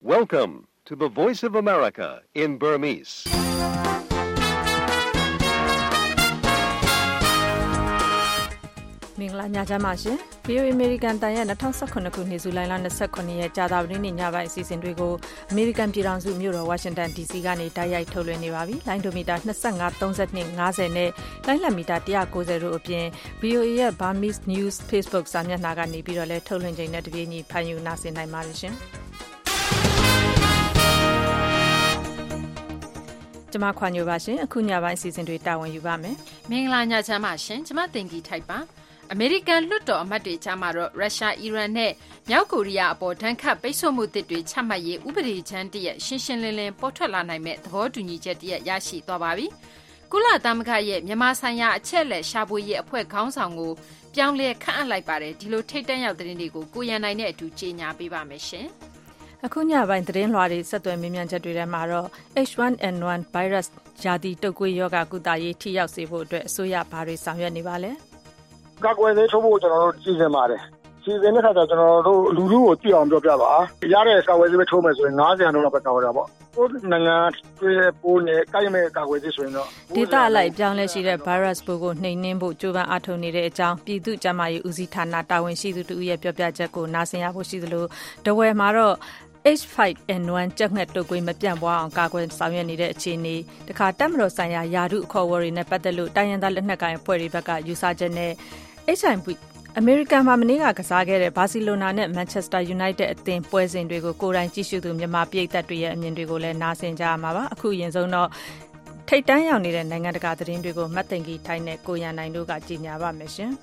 Welcome to the Voice of America in Burmese. ။မင်္ဂလာညချမ်းပါရှင်။ VOA American တန်ရဲ့2019ခုနှစ်ဇူလိုင်လ29ရက်ကြာသပတေးနေ့ညပိုင်းအစီအစဉ်တွေကို American ပြည်ထောင်စုမြို့တော် Washington DC ကနေတိုက်ရိုက်ထုတ်လွှင့်နေပါပြီ။လိုင်းဒိုမီတာ25 32 50နဲ့လိုင်းလံမီတာ190တို့အပြင် VOA ရဲ့ Burmese News Facebook စာမျက်နှာကနေပြီးတော့လည်းထုတ်လွှင့်ချိန်နဲ့တပြေးညီဖန်ယူနာဆင်နိုင်ပါတယ်ရှင်။ကျမခွန်ညိုပါရှင်အခုညပိုင်းအစီအစဉ်တွေတာဝန်ယူပါမယ်မင်္ဂလာညချမ်းပါရှင်ကျမတင်ကြီးထိုက်ပါအမေရိကန်လွှတ်တော်အမတ်တွေကြားမှာတော့ရုရှားအီရန်နဲ့မြောက်ကိုရီးယားအပေါ်ဒဏ်ခတ်ပိတ်ဆို့မှုတွေချမှတ်ရေးဥပဒေကြမ်းတရက်ရှင်းရှင်းလင်းလင်းပေါ်ထွက်လာနိုင်မဲ့သဘောတူညီချက်တရက်ရရှိသွားပါပြီကုလသမဂ္ဂရဲ့မြန်မာဆိုင်ရာအချက်လက်ရှာဖွေရေးအဖွဲ့ခေါင်းဆောင်ကိုပြောင်းလဲခန့်အပ်လိုက်ပါတယ်ဒီလိုထိတ်တန့်ရောက်တဲ့သတင်းတွေကိုကိုရန်နိုင်နဲ့အတူကြေညာပေးပါမယ်ရှင်အခုညပိုင်းသတင်းလွှာတွေဆက်သွယ်မြင်မြန်ချက်တွေထဲမှာတော့ H1N1 virus ရာသီတုပ်ကွေးရောဂါကုသရေးထိရောက်စေဖို့အတွက်အစိုးရဘာတွေဆောင်ရွက်နေပါလဲကာကွယ်ဆေးထိုးဖို့ကျွန်တော်တို့စီစဉ်ပါတယ်စီစဉ်တဲ့အခါကျကျွန်တော်တို့လူထုကိုသိအောင်ပြောပြပါရတဲ့ကာကွယ်ဆေးပဲထိုးမယ်ဆိုရင်90%လောက်ပဲကာကွယ်တာပေါ့ကိုနိုင်ငံတွေပိုးနဲ့ကိုက်မဲ့ကာကွယ်ဆေးဆိုရင်တော့ဒေသအလိုက်ပြောင်းလဲရှိတဲ့ virus ပိုးကိုနှိမ်နင်းဖို့ကြိုးပမ်းအားထုတ်နေတဲ့အကြောင်းပြည်သူ့ကျန်းမာရေးဦးစီးဌာနတာဝန်ရှိသူတို့ရဲ့ပြောပြချက်ကိုနားဆင်ရဖို့ရှိသလိုတဝယ်မှာတော့ H5N1 ကြက်ငှက်တုပ်ကွေးမပြန့်ပွားအောင်ကာကွယ်ဆောင်ရွက်နေတဲ့အခြေအနေတခါတပ်မတော်ဆိုင်ရာယာတုအခေါ်အဝေါ်တွေနဲ့ပတ်သက်လို့တိုင်းရင်းသားလက်နက်ကိုင်အဖွဲ့တွေဘက်ကယူဆချက်နဲ့ HIV အမေရိကန်မှာမနေ့ကစားခဲ့တဲ့ဘာစီလိုနာနဲ့မန်ချက်စတာယူနိုက်တက်အသင်းပွဲစဉ်တွေကိုကိုယ်တိုင်ကြည့်ရှုသူမြန်မာပြည်သက်တွေရဲ့အမြင်တွေကိုလည်းနားဆင်ကြရမှာပါအခုအရင်ဆုံးတော့ထိတ်တန်းရောက်နေတဲ့နိုင်ငံတကာသတင်းတွေကိုမတ်သိင်ကြီးထိုင်းနဲ့ကိုရန်နိုင်တို့ကကြီးညာပါမယ်ရှင်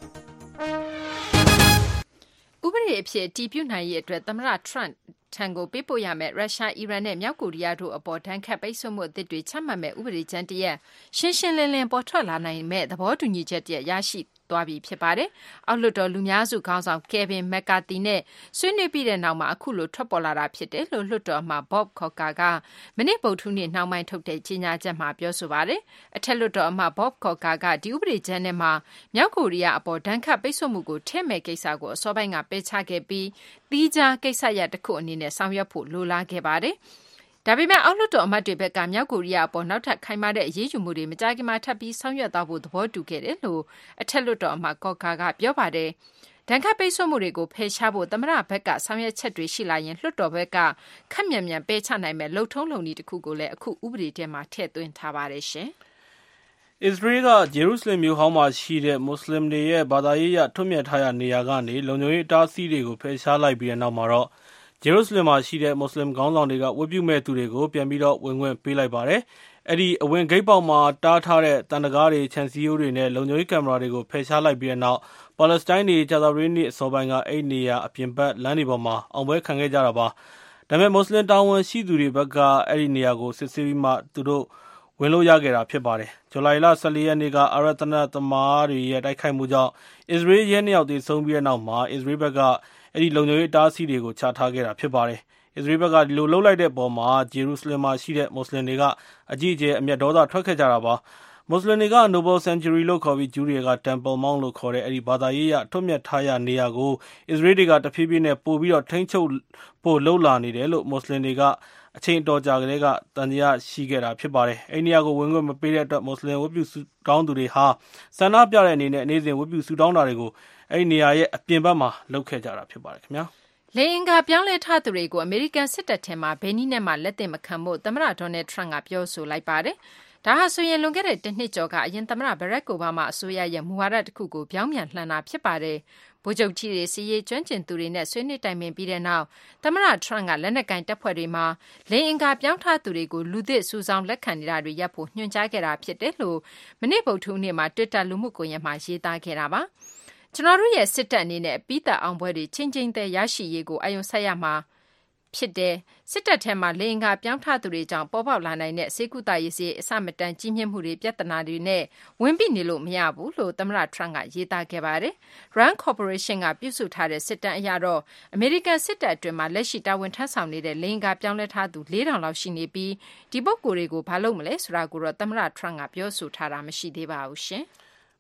ဥပဒေအဖြစ်တည်ပြုနိုင်ရေးအတွက်သမ္မတထရန့်ထံကိုပေးပို့ရမယ်ရုရှားအီရန်နဲ့မြောက်ကိုရီးယားတို့အပေါ်ဒဏ်ခတ်ပိတ်ဆို့မှုအသစ်တွေချမှတ်မဲ့ဥပဒေကြမ်းတရက်ရှင်းရှင်းလင်းလင်းပေါ်ထွက်လာနိုင်မဲ့သဘောတူညီချက်တရက်ရရှိသွားပြီဖြစ်ပါတယ်။အောက်လွှတ်တော်လူများစုခေါင်းဆောင်ကယ်ဗင်မက်ကာတီနဲ့ဆွေးနွေးပြီးတဲ့နောက်မှာအခုလိုထွက်ပေါ်လာတာဖြစ်တယ်လို့လွှတ်တော်မှဘော့ခေါ်ကာကမနေ့ဗုဒ္ဓဟူးနေ့နှောင်းပိုင်းထုတ်တဲ့ကြေညာချက်မှာပြောဆိုပါတယ်။အထက်လွှတ်တော်အမတ်ဘော့ခေါ်ကာကဒီဥပဒေကြမ်းထဲမှာမြောက်ကိုရီးယားအပေါ်ဒဏ်ခတ်ပိတ်ဆို့မှုကိုထည့်မဲ့ကိစ္စကိုအစောပိုင်းကပယ်ချခဲ့ပြီးသီးခြားကိစ္စရပ်တစ်ခုအနေနဲ့ဆောင်ရွက်ဖို့လိုလားခဲ့ပါတယ်။ဒါပေမဲ့အောက်လွှတ်တော်အမတ်တွေဘက်ကမြောက်ကိုရီးယားအပေါ်နောက်ထပ်ခိုင်မာတဲ့အရေးယူမှုတွေမကြာခင်မှာထပ်ပြီးဆောင်ရွက်သွားဖို့သဘောတူခဲ့တယ်လို့အထက်လွှတ်တော်အမတ်ကော့ကာကပြောပါတယ်။ဒဏ်ခတ်ပိတ်ဆို့မှုတွေကိုဖယ်ရှားဖို့သမ္မတဘက်ကဆောင်ရွက်ချက်တွေရှိလာရင်လွှတ်တော်ဘက်ကခက်မြန်မြန်ပယ်ချနိုင်မဲ့လုံထုံးလုံနည်းတစ်ခုကိုလည်းအခုဥပဒေထဲမှာထည့်သွင်းထားပါတယ်ရှင်။အစ္စရေးကဂျေရုဆလင်မြို့ဟောင်းမှာရှိတဲ့မွတ်စလင်တွေရဲ့ဘာသာရေးအရထွတ်မြတ်ထားရာနေရာကနေလုံခြုံရေးအတားအဆီးတွေကိုဖယ်ရှားလိုက်ပြီးတဲ့နောက်မှာတော့ဂျေရုဆလင်မှာရှိတဲ့မွတ်စလင်ခေါင်းဆောင်တွေကဝတ်ပြုမဲ့သူတွေကိုပြန်ပြီးတော့ဝင်ခွင့်ပေးလိုက်ပါတယ်။အဲ့ဒီအဝင်ဂိတ်ပေါက်မှာတားထားတဲ့တန်တကားတွေခြံစည်းရိုးတွေနဲ့လုံခြုံရေးကင်မရာတွေကိုဖယ်ရှားလိုက်ပြီးတဲ့နောက်ပါလက်စတိုင်းတွေကြာသပတေးနေ့အစောပိုင်းကအဲ့နေရာအပြင်ဘက်လမ်းတွေပေါ်မှာအောင်ပွဲခံခဲ့ကြတာပါ။ဒါပေမဲ့မွတ်စလင်တာဝန်ရှိသူတွေဘက်ကအဲ့ဒီနေရာကိုစစ်ဆေးပြီးမှသူတို့ဝင်လို့ရခဲ့တာဖြစ်ပါတယ်။ဇူလိုင်လ14ရက်နေ့ကအာရတနသမားတွေရဲ့တိုက်ခိုက်မှုကြောင့်အစ္စရေးရဲ2ယောက်သေဆုံးပြီးတဲ့နောက်မှာအစ္စရေးဘက်ကအဲ့ဒီလုံခြုံရေးတားဆီးတွေကိုချထားခဲ့တာဖြစ်ပါတယ်။အစ္စရေးဘက်ကဒီလိုလှုပ်လိုက်တဲ့ပုံမှာဂျေရုဆလင်မှာရှိတဲ့မွတ်စလင်တွေကအကြီးအကျယ်အမျက်ဒေါသထွက်ခဲ့ကြတာပါ။မွတ်စလင်တွေက Noble Sanctuary လို့ခေါ်ပြီးဂျူးတွေက Temple Mount လို့ခေါ်တဲ့အဲ့ဒီဘာသာရေးအထွတ်မြတ်ထားရာနေရာကိုအစ္စရေးတွေကတဖြည်းဖြည်းနဲ့ပို့ပြီးတော့ထိန်းချုပ်ဖို့လှုပ်လာနေတယ်လို့မွတ်စလင်တွေကအချိန်အတော်ကြာကလေးကတန်တရားရှိခဲ့တာဖြစ်ပါတယ်။အဲ့ဒီနေရာကိုဝင်ခွင့်မပေးတဲ့အတွက်မွတ်စလင်ဝတ်ပြုဆုတောင်းသူတွေဟာဆန္ဒပြတဲ့အနေနဲ့နေ့စဉ်ဝတ်ပြုဆုတောင်းတာတွေကိုအဲ့ဒီနေရာရဲ့အပြင်ဘက်မှာလုပ်ခဲ့ကြတာဖြစ်ပါတယ်ခင်ဗျာ။လေအင်္ဂါပြောင်းလဲထားသူတွေကိုအမေရိကန်စစ်တပ်ထဲမှာဘယ်နည်းနဲ့မှလက်သင့်မခံဖို့သမ္မတဒေါ်နယ်ထရန့်ကပြောဆိုလိုက်ပါတယ်။ဒါဟာဆိုရင်လွန်ခဲ့တဲ့တစ်နှစ်ကျော်ကအရင်သမ္မတဘရက်အိုဘားမားအစိုးရရဲ့မူဝါဒတစ်ခုကိုပြောင်းပြန်လှန်တာဖြစ်ပါတယ်။ဗိုလ်ချုပ်ကြီးတွေစီရေးကျွမ်းကျင်သူတွေနဲ့ဆွေးနွေးတိုင်ပင်ပြီးတဲ့နောက်သမ္မတထရန့်ကလက်နက်ကင်တပ်ဖွဲ့တွေမှာလေအင်္ဂါပြောင်းထားသူတွေကိုလူသစ်စုဆောင်လက်ခံနေတာတွေရပ်ဖို့ညွှန်ကြားခဲ့တာဖြစ်တယ်လို့မနေ့ဗုဒ္ဓဟူးနေ့မှာ Twitter လူမှုကွန်ရက်မှာရေးသားခဲ့တာပါ။ကျွန်တော်တို့ရဲ့စစ်တပ်အနေနဲ့ပြီးသက်အောင်ပွဲတွေချင်းချင်းသေးရရှိရေးကိုအယုံဆက်ရမှာဖြစ်တယ်စစ်တပ်ထဲမှာလေအင်္ဂါပြောင်းထားသူတွေကြောင့်ပေါ်ပေါက်လာနိုင်တဲ့စေကုသရေးစီအစမတန်ကြီးမြင့်မှုတွေပြဿနာတွေနဲ့ဝင်ပြီးနေလို့မရဘူးလို့သမ္မတထရန့်ကရေးသားခဲ့ပါတယ်။ Rand Corporation ကပြုစုထားတဲ့စစ်တမ်းအရတော့အမေရိကန်စစ်တပ်အတွင်းမှာလက်ရှိတာဝန်ထမ်းဆောင်နေတဲ့လေအင်္ဂါပြောင်းလဲထားသူ4000လောက်ရှိနေပြီးဒီပုဂ္ဂိုလ်တွေကိုဘာလုပ်မလဲဆိုတာကိုတော့သမ္မတထရန့်ကပြောဆိုထားတာမရှိသေးပါဘူးရှင်။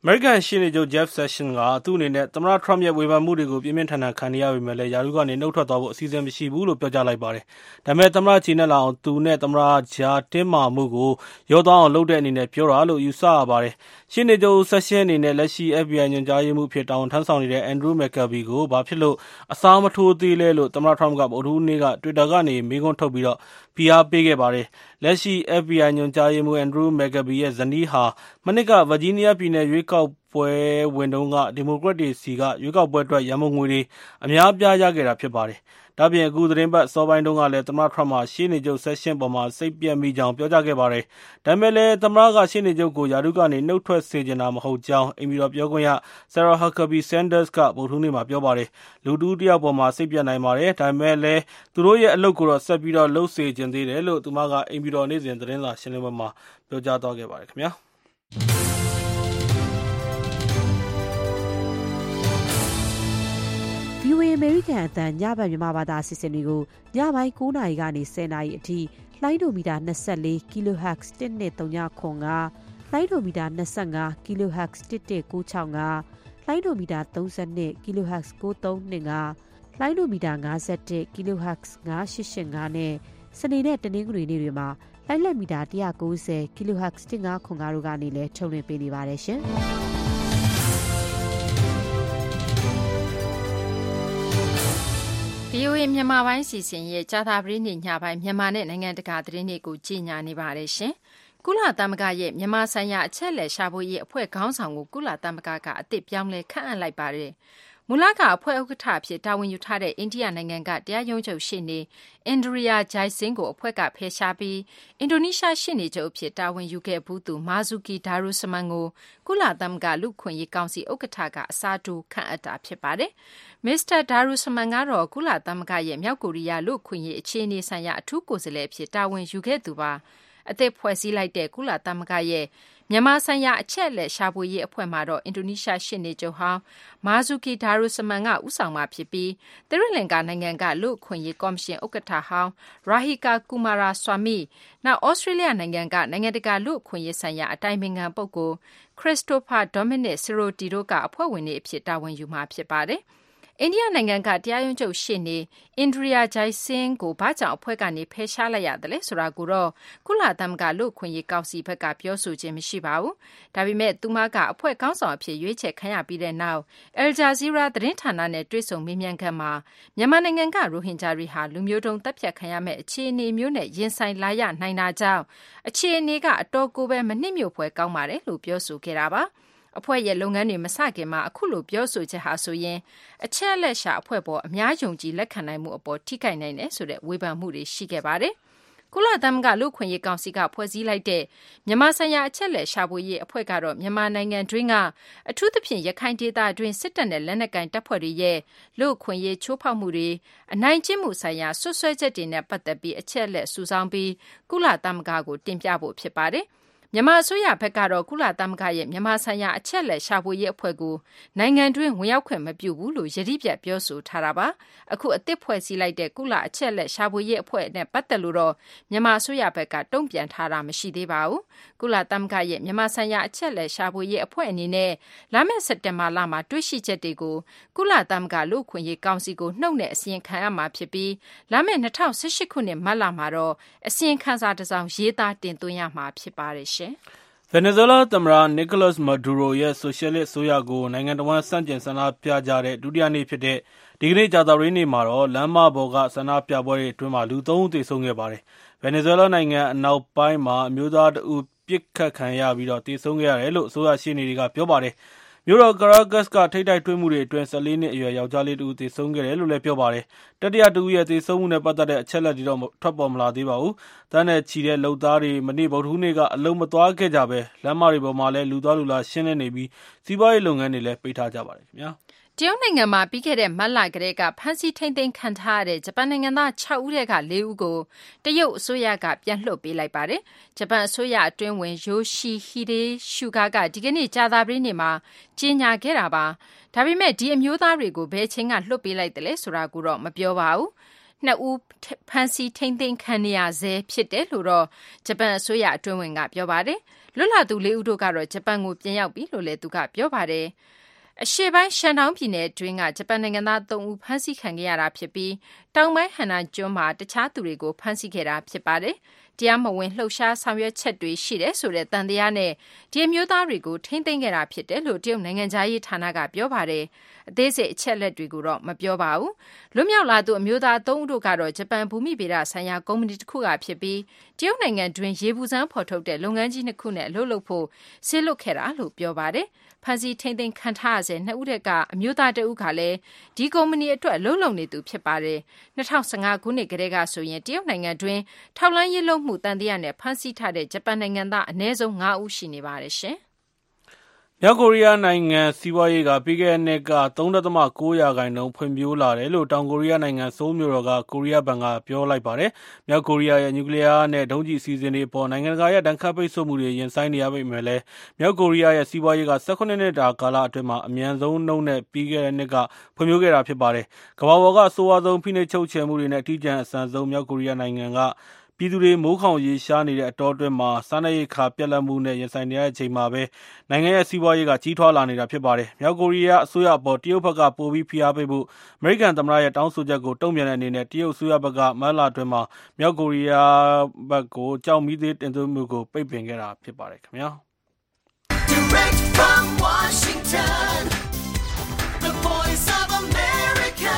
American ရှေ့နေချုပ် Jeff Sessions ကသူ့အနေနဲ့သမ္မတ Trump ရဲ့ဝေဖန်မှုတွေကိုပြင်းပြင်းထန်ထန်ခံနေရပေမဲ့လည်းယာရုကနေနှုတ်ထွက်သွားဖို့အစီအစဉ်မရှိဘူးလို့ပြောကြားလိုက်ပါတယ်။ဒါပေမဲ့သမ္မတချီနဲ့လာအောင်သူနဲ့သမ္မတကြားတင်းမာမှုကိုရောသွားအောင်လုပ်တဲ့အနေနဲ့ပြောတာလို့ယူဆရပါတယ်။ရှေ့နေချုပ် Sessions အနေနဲ့လက်ရှိ FBI ညွှန်ကြားရေးမှူးအဖြစ်တာဝန်ထမ်းဆောင်နေတဲ့ Andrew McCabe ကိုဘာဖြစ်လို့အစားမထိုးသေးလဲလို့သမ္မတ Trump ကဗုဒ္ဓဟူးနေ့က Twitter ကနေမေးခွန်းထုတ်ပြီးဖိအားပေးခဲ့ပါတယ်။လက်ရှိ FBI ညွှန်ကြားရေးမှူး Andrew McCabe ရဲ့ဇနီးဟာမနှစ်က Virginia ပြည်နယ်ရွေးကောက်ပွဲဝင်တုန်းကဒီမိုကရက်တွေစီကရွေးကောက်ပွဲအတွက်ရန်ပုံငွေတွေအများအပြားရခဲ့တာဖြစ်ပါတယ်။ဒါ့အပြင်အခုသတင်းပတ်စောပိုင်းတုန်းကလည်းသမ္မတ Trump ဟာရှေ့နေချုပ် Sessions ပေါ်မှာစိတ်ပြတ်မိကြောင်းပြောကြားခဲ့ပါတယ်။ဒါပေမဲ့လည်းသမ္မတကရှေ့နေချုပ်ကိုယာရုကနေနှုတ်ထွက်စေချင်တာမဟုတ်ကြောင်းအိမ်ဖြူတော်ပြောခွင့်ရ Sarah Huckabee Sanders ကဗုဒ္ဓဟူးနေ့မှာပြောပါတယ်။လူတစ်ယောက်ပေါ်မှာစိတ်ပြတ်နိုင်ပါတယ်။ဒါပေမဲ့လည်းသူတို့ရဲ့အလုပ်ကိုတော့ဆက်ပြီးလုပ်စေချင်သေးတယ်လို့သူမကအိမ်ဖြူတော်နေ့စဉ်သတင်းစာရှင်းလင်းပွဲမှာပြောကြားသွားခဲ့ပါတယ်ခင်ဗျာ။ VOA American အသံညဘက်မြန်မာဘာသာအစီအစဉ်တွေကိုညပိုင်း9:00 နာရီကနေ 10:00 နာရီအထိလိုင်းဒိုမီတာ24 kHz 1235လိုင်းဒိုမီတာ25 kHz 11965လိုင်းဒိုမီတာ32 kHz 9325လိုင်းဒိုမီတာ51 kHz 9885နဲ့စနေနဲ့တနင်္ဂနွေနေ့တွေမှာလိုင်းလက်မီတာ190 kHz 1505တို့ကနေလည်းထုတ်လွှင့်ပေးနေပါတယ်ရှင်။ VOA မြန်မာပိုင်းစီစဉ်ရဲ့ကြာသပတေးနေ့ညပိုင်းမြန်မာနဲ့နိုင်ငံတကာသတင်းတွေကိုကြီးညာနေပါတယ်ရှင်။ကုလသမဂ္ဂရဲ့မြန်မာဆိုင်ရာအချက်အလက်ရှာဖွေရေးအဖွဲ့ခေါင်းဆောင်ကိုကုလသမဂ္ဂကအသစ်ပြောင်းလဲခန့်အပ်လိုက်ပါတယ်။မူလကအဖွဲ့ဥက္ကဋ္ဌအဖြစ်တာဝန်ယူထားတဲ့အိန္ဒိယနိုင်ငံကတရားရုံးချုပ်ရှေ့နေ Indira Jaising ကိုအဖွဲ့ကဖယ်ရှားပြီးအင်ဒိုနီးရှားရှေ့နေချုပ်အဖြစ်တာဝန်ယူခဲ့ဘူးသူ Marzuki Darusman ကိုကုလသမဂ္ဂလူ့အခွင့်အရေးကောင်စီဥက္ကဋ္ဌကအစားထိုးခန့်အပ်တာဖြစ်ပါတယ်။ Mr. Darusman ကတော့ကုလသမဂ္ဂရဲ့မြောက်ကိုရီးယားလူ့အခွင့်အရေးအခြေအနေဆိုင်ရာအထူးကိုယ်စားလှယ်အဖြစ်တာဝန်ယူခဲ့သူပါ။အသစ်ဖွဲ့စည်းလိုက်တဲ့ကုလသမဂ္ဂရဲ့မြန်မာဆိုင်ရာအချက်အလက်ရှာဖွေရေးအဖွဲ့မှာတော့အင်ဒိုနီးရှားရှေ့နေချုပ်ဟောင်း Marzuki Darusman ကဦးဆောင်မှာဖြစ်ပြီးသီရိလင်္ကာနိုင်ငံကလူ့အခွင့်အရေးကော်မရှင်ဥက္ကဋ္ဌဟောင်း Rahika Kumaraswamy နောက်ဩစတြေးလျနိုင်ငံကနိုင်ငံတကာလူ့အခွင့်အရေးဆိုင်ရာအတိုင်ပင်ခံပုဂ္ဂိုလ် Christopher Dominic Siroti တို့ကအဖွဲ့ဝင်တွေအဖြစ်တာဝန်ယူမှာဖြစ်ပါတယ်။အိန္ဒိယနိုင်ငံကတရားရုံးချုပ်ရှေ့နေ Indira Jaising ကိုဘာကြောင့်အဖွဲ့ကနေဖယ်ရှားလိုက်ရတယ်လဲဆိုတာကိုတော့ကုလသမဂ္ဂလူ့အခွင့်အရေးကောင်စီဘက်ကပြောဆိုခြင်းမရှိပါဘူး။ဒါပေမဲ့သူမကအဖွဲ့ခေါင်းဆောင်အဖြစ်ရွေးချယ်ခံရပြီးတဲ့နောက် Al Jazeera သတင်းဌာနနဲ့တွေ့ဆုံမေးမြန်းခန်းမှာမြန်မာနိုင်ငံကရိုဟင်ဂျာတွေဟာလူမျိုးတုံးတပ်ဖြတ်ခံရမယ့်အခြေအနေမျိုးနဲ့ရင်ဆိုင်လာရနိုင်တာကြောင့်အခြေအနေကအတော်ကိုပဲမနှစ်မြို့ဖွယ်ကောင်းပါတယ်လို့ပြောဆိုခဲ့တာပါ။အဖွဲ့ရဲ့လုပ်ငန်းတွေမစခင်မှာအခုလိုပြောဆိုချက်ဟာဆိုရင်အချက်လက်ရှာအဖွဲ့ပေါ်အများယုံကြည်လက်ခံနိုင်မှုအပေါ်ထိခိုက်နိုင်တယ်ဆိုတဲ့ဝေဖန်မှုတွေရှိခဲ့ပါတယ်။ကုလသမဂ္ဂလူ့အခွင့်အရေးကောင်စီကဖွဲ့စည်းလိုက်တဲ့မြန်မာဆိုင်ရာအချက်လက်ရှာဖွေရေးအဖွဲ့ကတော့မြန်မာနိုင်ငံတွင်းကအထူးသဖြင့်ရခိုင်ဒေသတွင်းစစ်တပ်နဲ့လက်နက်ကိုင်တပ်ဖွဲ့တွေရဲ့လူ့အခွင့်အရေးချိုးဖောက်မှုတွေအနိုင်ကျင့်မှုဆိုင်ရာဆွဆွဲချက်တွေနဲ့ပတ်သက်ပြီးအချက်လက်စုဆောင်းပြီးကုလသမဂ္ဂကိုတင်ပြဖို့ဖြစ်ပါတယ်။မြန်မာအစိုးရဘက်ကတော့ကုလသမဂ္ဂရဲ့မြန်မာဆိုင်ရာအချက်လက်ရှာဖွေရေးအဖွဲ့ကိုနိုင်ငံတွင်းဝင်ရောက်ခွင့်မပြုဘူးလို့ယတိပြတ်ပြောဆိုထားတာပါအခုအသစ်ဖွဲ့စည်းလိုက်တဲ့ကုလအချက်လက်ရှာဖွေရေးအဖွဲ့နဲ့ပတ်သက်လို့တော့မြန်မာအစိုးရဘက်ကတုံ့ပြန်ထားတာမရှိသေးပါဘူးကုလသမဂ္ဂရဲ့မြန်မာဆိုင်ရာအချက်လက်ရှာဖွေရေးအဖွဲ့အနေနဲ့လာမယ့်စက်တင်ဘာလမှာတွေ့ရှိချက်တွေကိုကုလသမဂ္ဂလူ့အခွင့်အရေးကောင်စီကိုနှုတ်နဲ့အစီရင်ခံရမှာဖြစ်ပြီးလာမယ့်2018ခုနှစ်မတ်လမှာတော့အစီရင်ခံစာတစ်စောင်ရေးသားတင်သွင်းရမှာဖြစ်ပါတယ်ဗင်နီဇွဲလားသမ္မတနီကိုလပ်စ်မာဒူရိုရဲ့ဆိုရှယ်လစ်အစိုးရကိုနိုင်ငံတော်ဝန်ဆန့်ကျင်ဆန္ဒပြကြတဲ့ဒုတိယနေ့ဖြစ်တဲ့ဒီကနေ့ကြာသပတေးနေ့မှာတော့လမ်းမပေါ်ကဆန္ဒပြပွဲတွေအတွင်းမှာလူ3ဦးသေဆုံးခဲ့ပါတယ်။ဗင်နီဇွဲလားနိုင်ငံအနောက်ပိုင်းမှာအမျိုးသားတဦးပစ်ခတ်ခံရပြီးသေဆုံးခဲ့ရတယ်လို့အစိုးရရှေ့နေတွေကပြောပါတယ်။မြို့တော်ကာရာဂတ်စ်ကထိပ်တိုက်တွေ့မှုတွေအတွင်း14နှစ်အရွယ်ယောက်ျားလေးတဦးသေဆုံးခဲ့တယ်လို့လည်းပြောပါတယ်။တတိယတဦးရဲ့သေဆုံးမှုနဲ့ပတ်သက်တဲ့အချက်အလက်တွေတော့ထွက်ပေါ်မလာသေးပါဘူး။တန်းနဲ့ချီတဲ့လုပ်သားတွေမနေ့ဗုဒ္ဓဟူးနေ့ကအလုပ်မသွားခဲ့ကြပဲလမ်းမတွေပေါ်မှာလည်းလူသွားလူလာရှင်းလင်းနေပြီးစီးပွားရေးလုပ်ငန်းတွေလည်းပိတ်ထားကြပါတယ်ခင်ဗျာ။တရုတ်နိုင်ငံမှာပြီးခဲ့တဲ့မတ်လကတည်းကဖမ်းဆီးထိန်းသိမ်းခံထားရတဲ့ဂျပန်နိုင်ငံသား6ဦးထဲက4ဦးကိုတရုတ်အစိုးရကပြန်လွှတ်ပေးလိုက်ပါတယ်။ဂျပန်အစိုးရအတွင်းဝင်ယိုရှိဟီဒေရှူဂါကဒီကနေ့ကြာသပတေးနေ့မှာကြေညာခဲ့တာပါ။ဒါပေမဲ့ဒီအမျိုးသားတွေကိုဘယ်ချိန်ကလွှတ်ပေးလိုက်တယ်လဲဆိုတာကိုတော့မပြောပါဘူး။ 2 ဦးဖမ်းဆီးထိန်းသိမ်းခံနေရဆဲဖြစ်တယ်လို့တော့ဂျပန်အစိုးရအတွင်းဝင်ကပြောပါတယ်။လွတ်လာသူ 4 ဦးတို့ကတော့ဂျပန်ကိုပြန်ရောက်ပြီလို့လည်းသူကပြောပါတယ်။အရှေ့ပိုင်းရှန်တောင်းပြည်နယ်အတွင်းကဂျပန်နိုင်ငံသား 3 ဦးဖမ်းဆီးခံခဲ့ရတာဖြစ်ပြီးတောင်ပိုင်းဟန်နာကျွန်းမှာတခြားသူတွေကိုဖမ်းဆီးခဲ့တာဖြစ်ပါတယ်။တရားမဝင်လှုပ်ရှားဆောင်ရွက်ချက်တွေရှိတယ်ဆိုတဲ့တန်တရားနဲ့ဒီအမျိုးသားတွေကိုထိန်းသိမ်းခဲ့တာဖြစ်တယ်လို့တရုတ်နိုင်ငံသားရေးဌာနကပြောပါတယ်။အသေးစိတ်အချက်လက်တွေကိုတော့မပြောပါဘူး။လွတ်မြောက်လာသူအမျိုးသား 3 ဦးတို့ကတော့ဂျပန်ဘူမိဗေဒဆိုင်ရာကုမ္ပဏီတစ်ခုကဖြစ်ပြီးတရုတ်နိုင်ငံတွင်းရေပူစမ်းဖော်ထုတ်တဲ့လုပ်ငန်းကြီး2ခုနဲ့အလုပ်လုပ်ဖို့ဆေးလွတ်ခဲ့တာလို့ပြောပါတယ်။ဖန်စီထိန်းသိမ်းခံထားရတဲ့2 ဦးတက်ကအမျိုးသား2ဦးကလည်းဒီကုမ္ပဏီအတွက်အလုပ်လုပ်နေသူဖြစ်ပါတယ်။2015 ခုနှစ်ကတည်းကဆိုရင်တရုတ်နိုင်ငံတွင်းထောက်လှမ်းရေးလုပ်မှုတန်တရားနဲ့ဖမ်းဆီးထားတဲ့ဂျပန်နိုင်ငံသားအနည်းဆုံး5 ဦးရှိနေပါတယ်ရှင်။မြောက်ကိုရီးယားနိုင်ငံစီးပွားရေးကပြီးခဲ့တဲ့နှစ်က 3.9% ဖွံ့ဖြိုးလာတယ်လို့တောင်ကိုရီးယားနိုင်ငံဆိုးလ်မြို့တော်ကကိုရီးယားဘဏ်ကပြောလိုက်ပါတယ်။မြောက်ကိုရီးယားရဲ့နျူကလ িয়ার နဲ့ဒုံးကျည်အစီအစဉ်တွေပေါ်နိုင်ငံတကာရဲ့ဒဏ်ခတ်ပိတ်ဆို့မှုတွေရင်ဆိုင်နေရပေမဲ့လည်းမြောက်ကိုရီးယားရဲ့စီးပွားရေးက18 နှစ်တာကာလအတွင်းမှာအမြန်ဆုံးနှုန်းနဲ့ပြီးခဲ့တဲ့နှစ်ကဖွံ့ဖြိုးခဲ့တာဖြစ်ပါတယ်။ကမ္ဘာပေါ်ကအဆိုးအဝါဆုံးဖိနှိပ်ချုပ်ချယ်မှုတွေနဲ့အထီးကျန်အဆန်ဆုံးမြောက်ကိုရီးယားနိုင်ငံကပြည်သူတွေမိုးခေါင်ရေရှားနေတဲ့အတောအတွင်းမှာစားနပ်ရိက္ခာပြတ်လတ်မှုနဲ့ရင်ဆိုင်နေရတဲ့အချိန်မှာပဲနိုင်ငံရဲ့စီးပွားရေးကကြီးထွားလာနေတာဖြစ်ပါတယ်။မြောက်ကိုရီးယားအစိုးရအပေါ်တရုတ်ဘက်ကပိုပြီးဖိအားပေးဖို့အမေရိကန်သမ္မတရဲ့တောင်းဆိုချက်ကိုတုံ့ပြန်တဲ့အနေနဲ့တရုတ်အစိုးရဘက်ကမတ်လအတွင်းမှာမြောက်ကိုရီးယားဘက်ကိုကြောက်မီးသေးတင်သွင်းမှုကိုပိတ်ပင်ခဲ့တာဖြစ်ပါတယ်ခင်ဗျာ။ Direct from Washington, the Voice of America,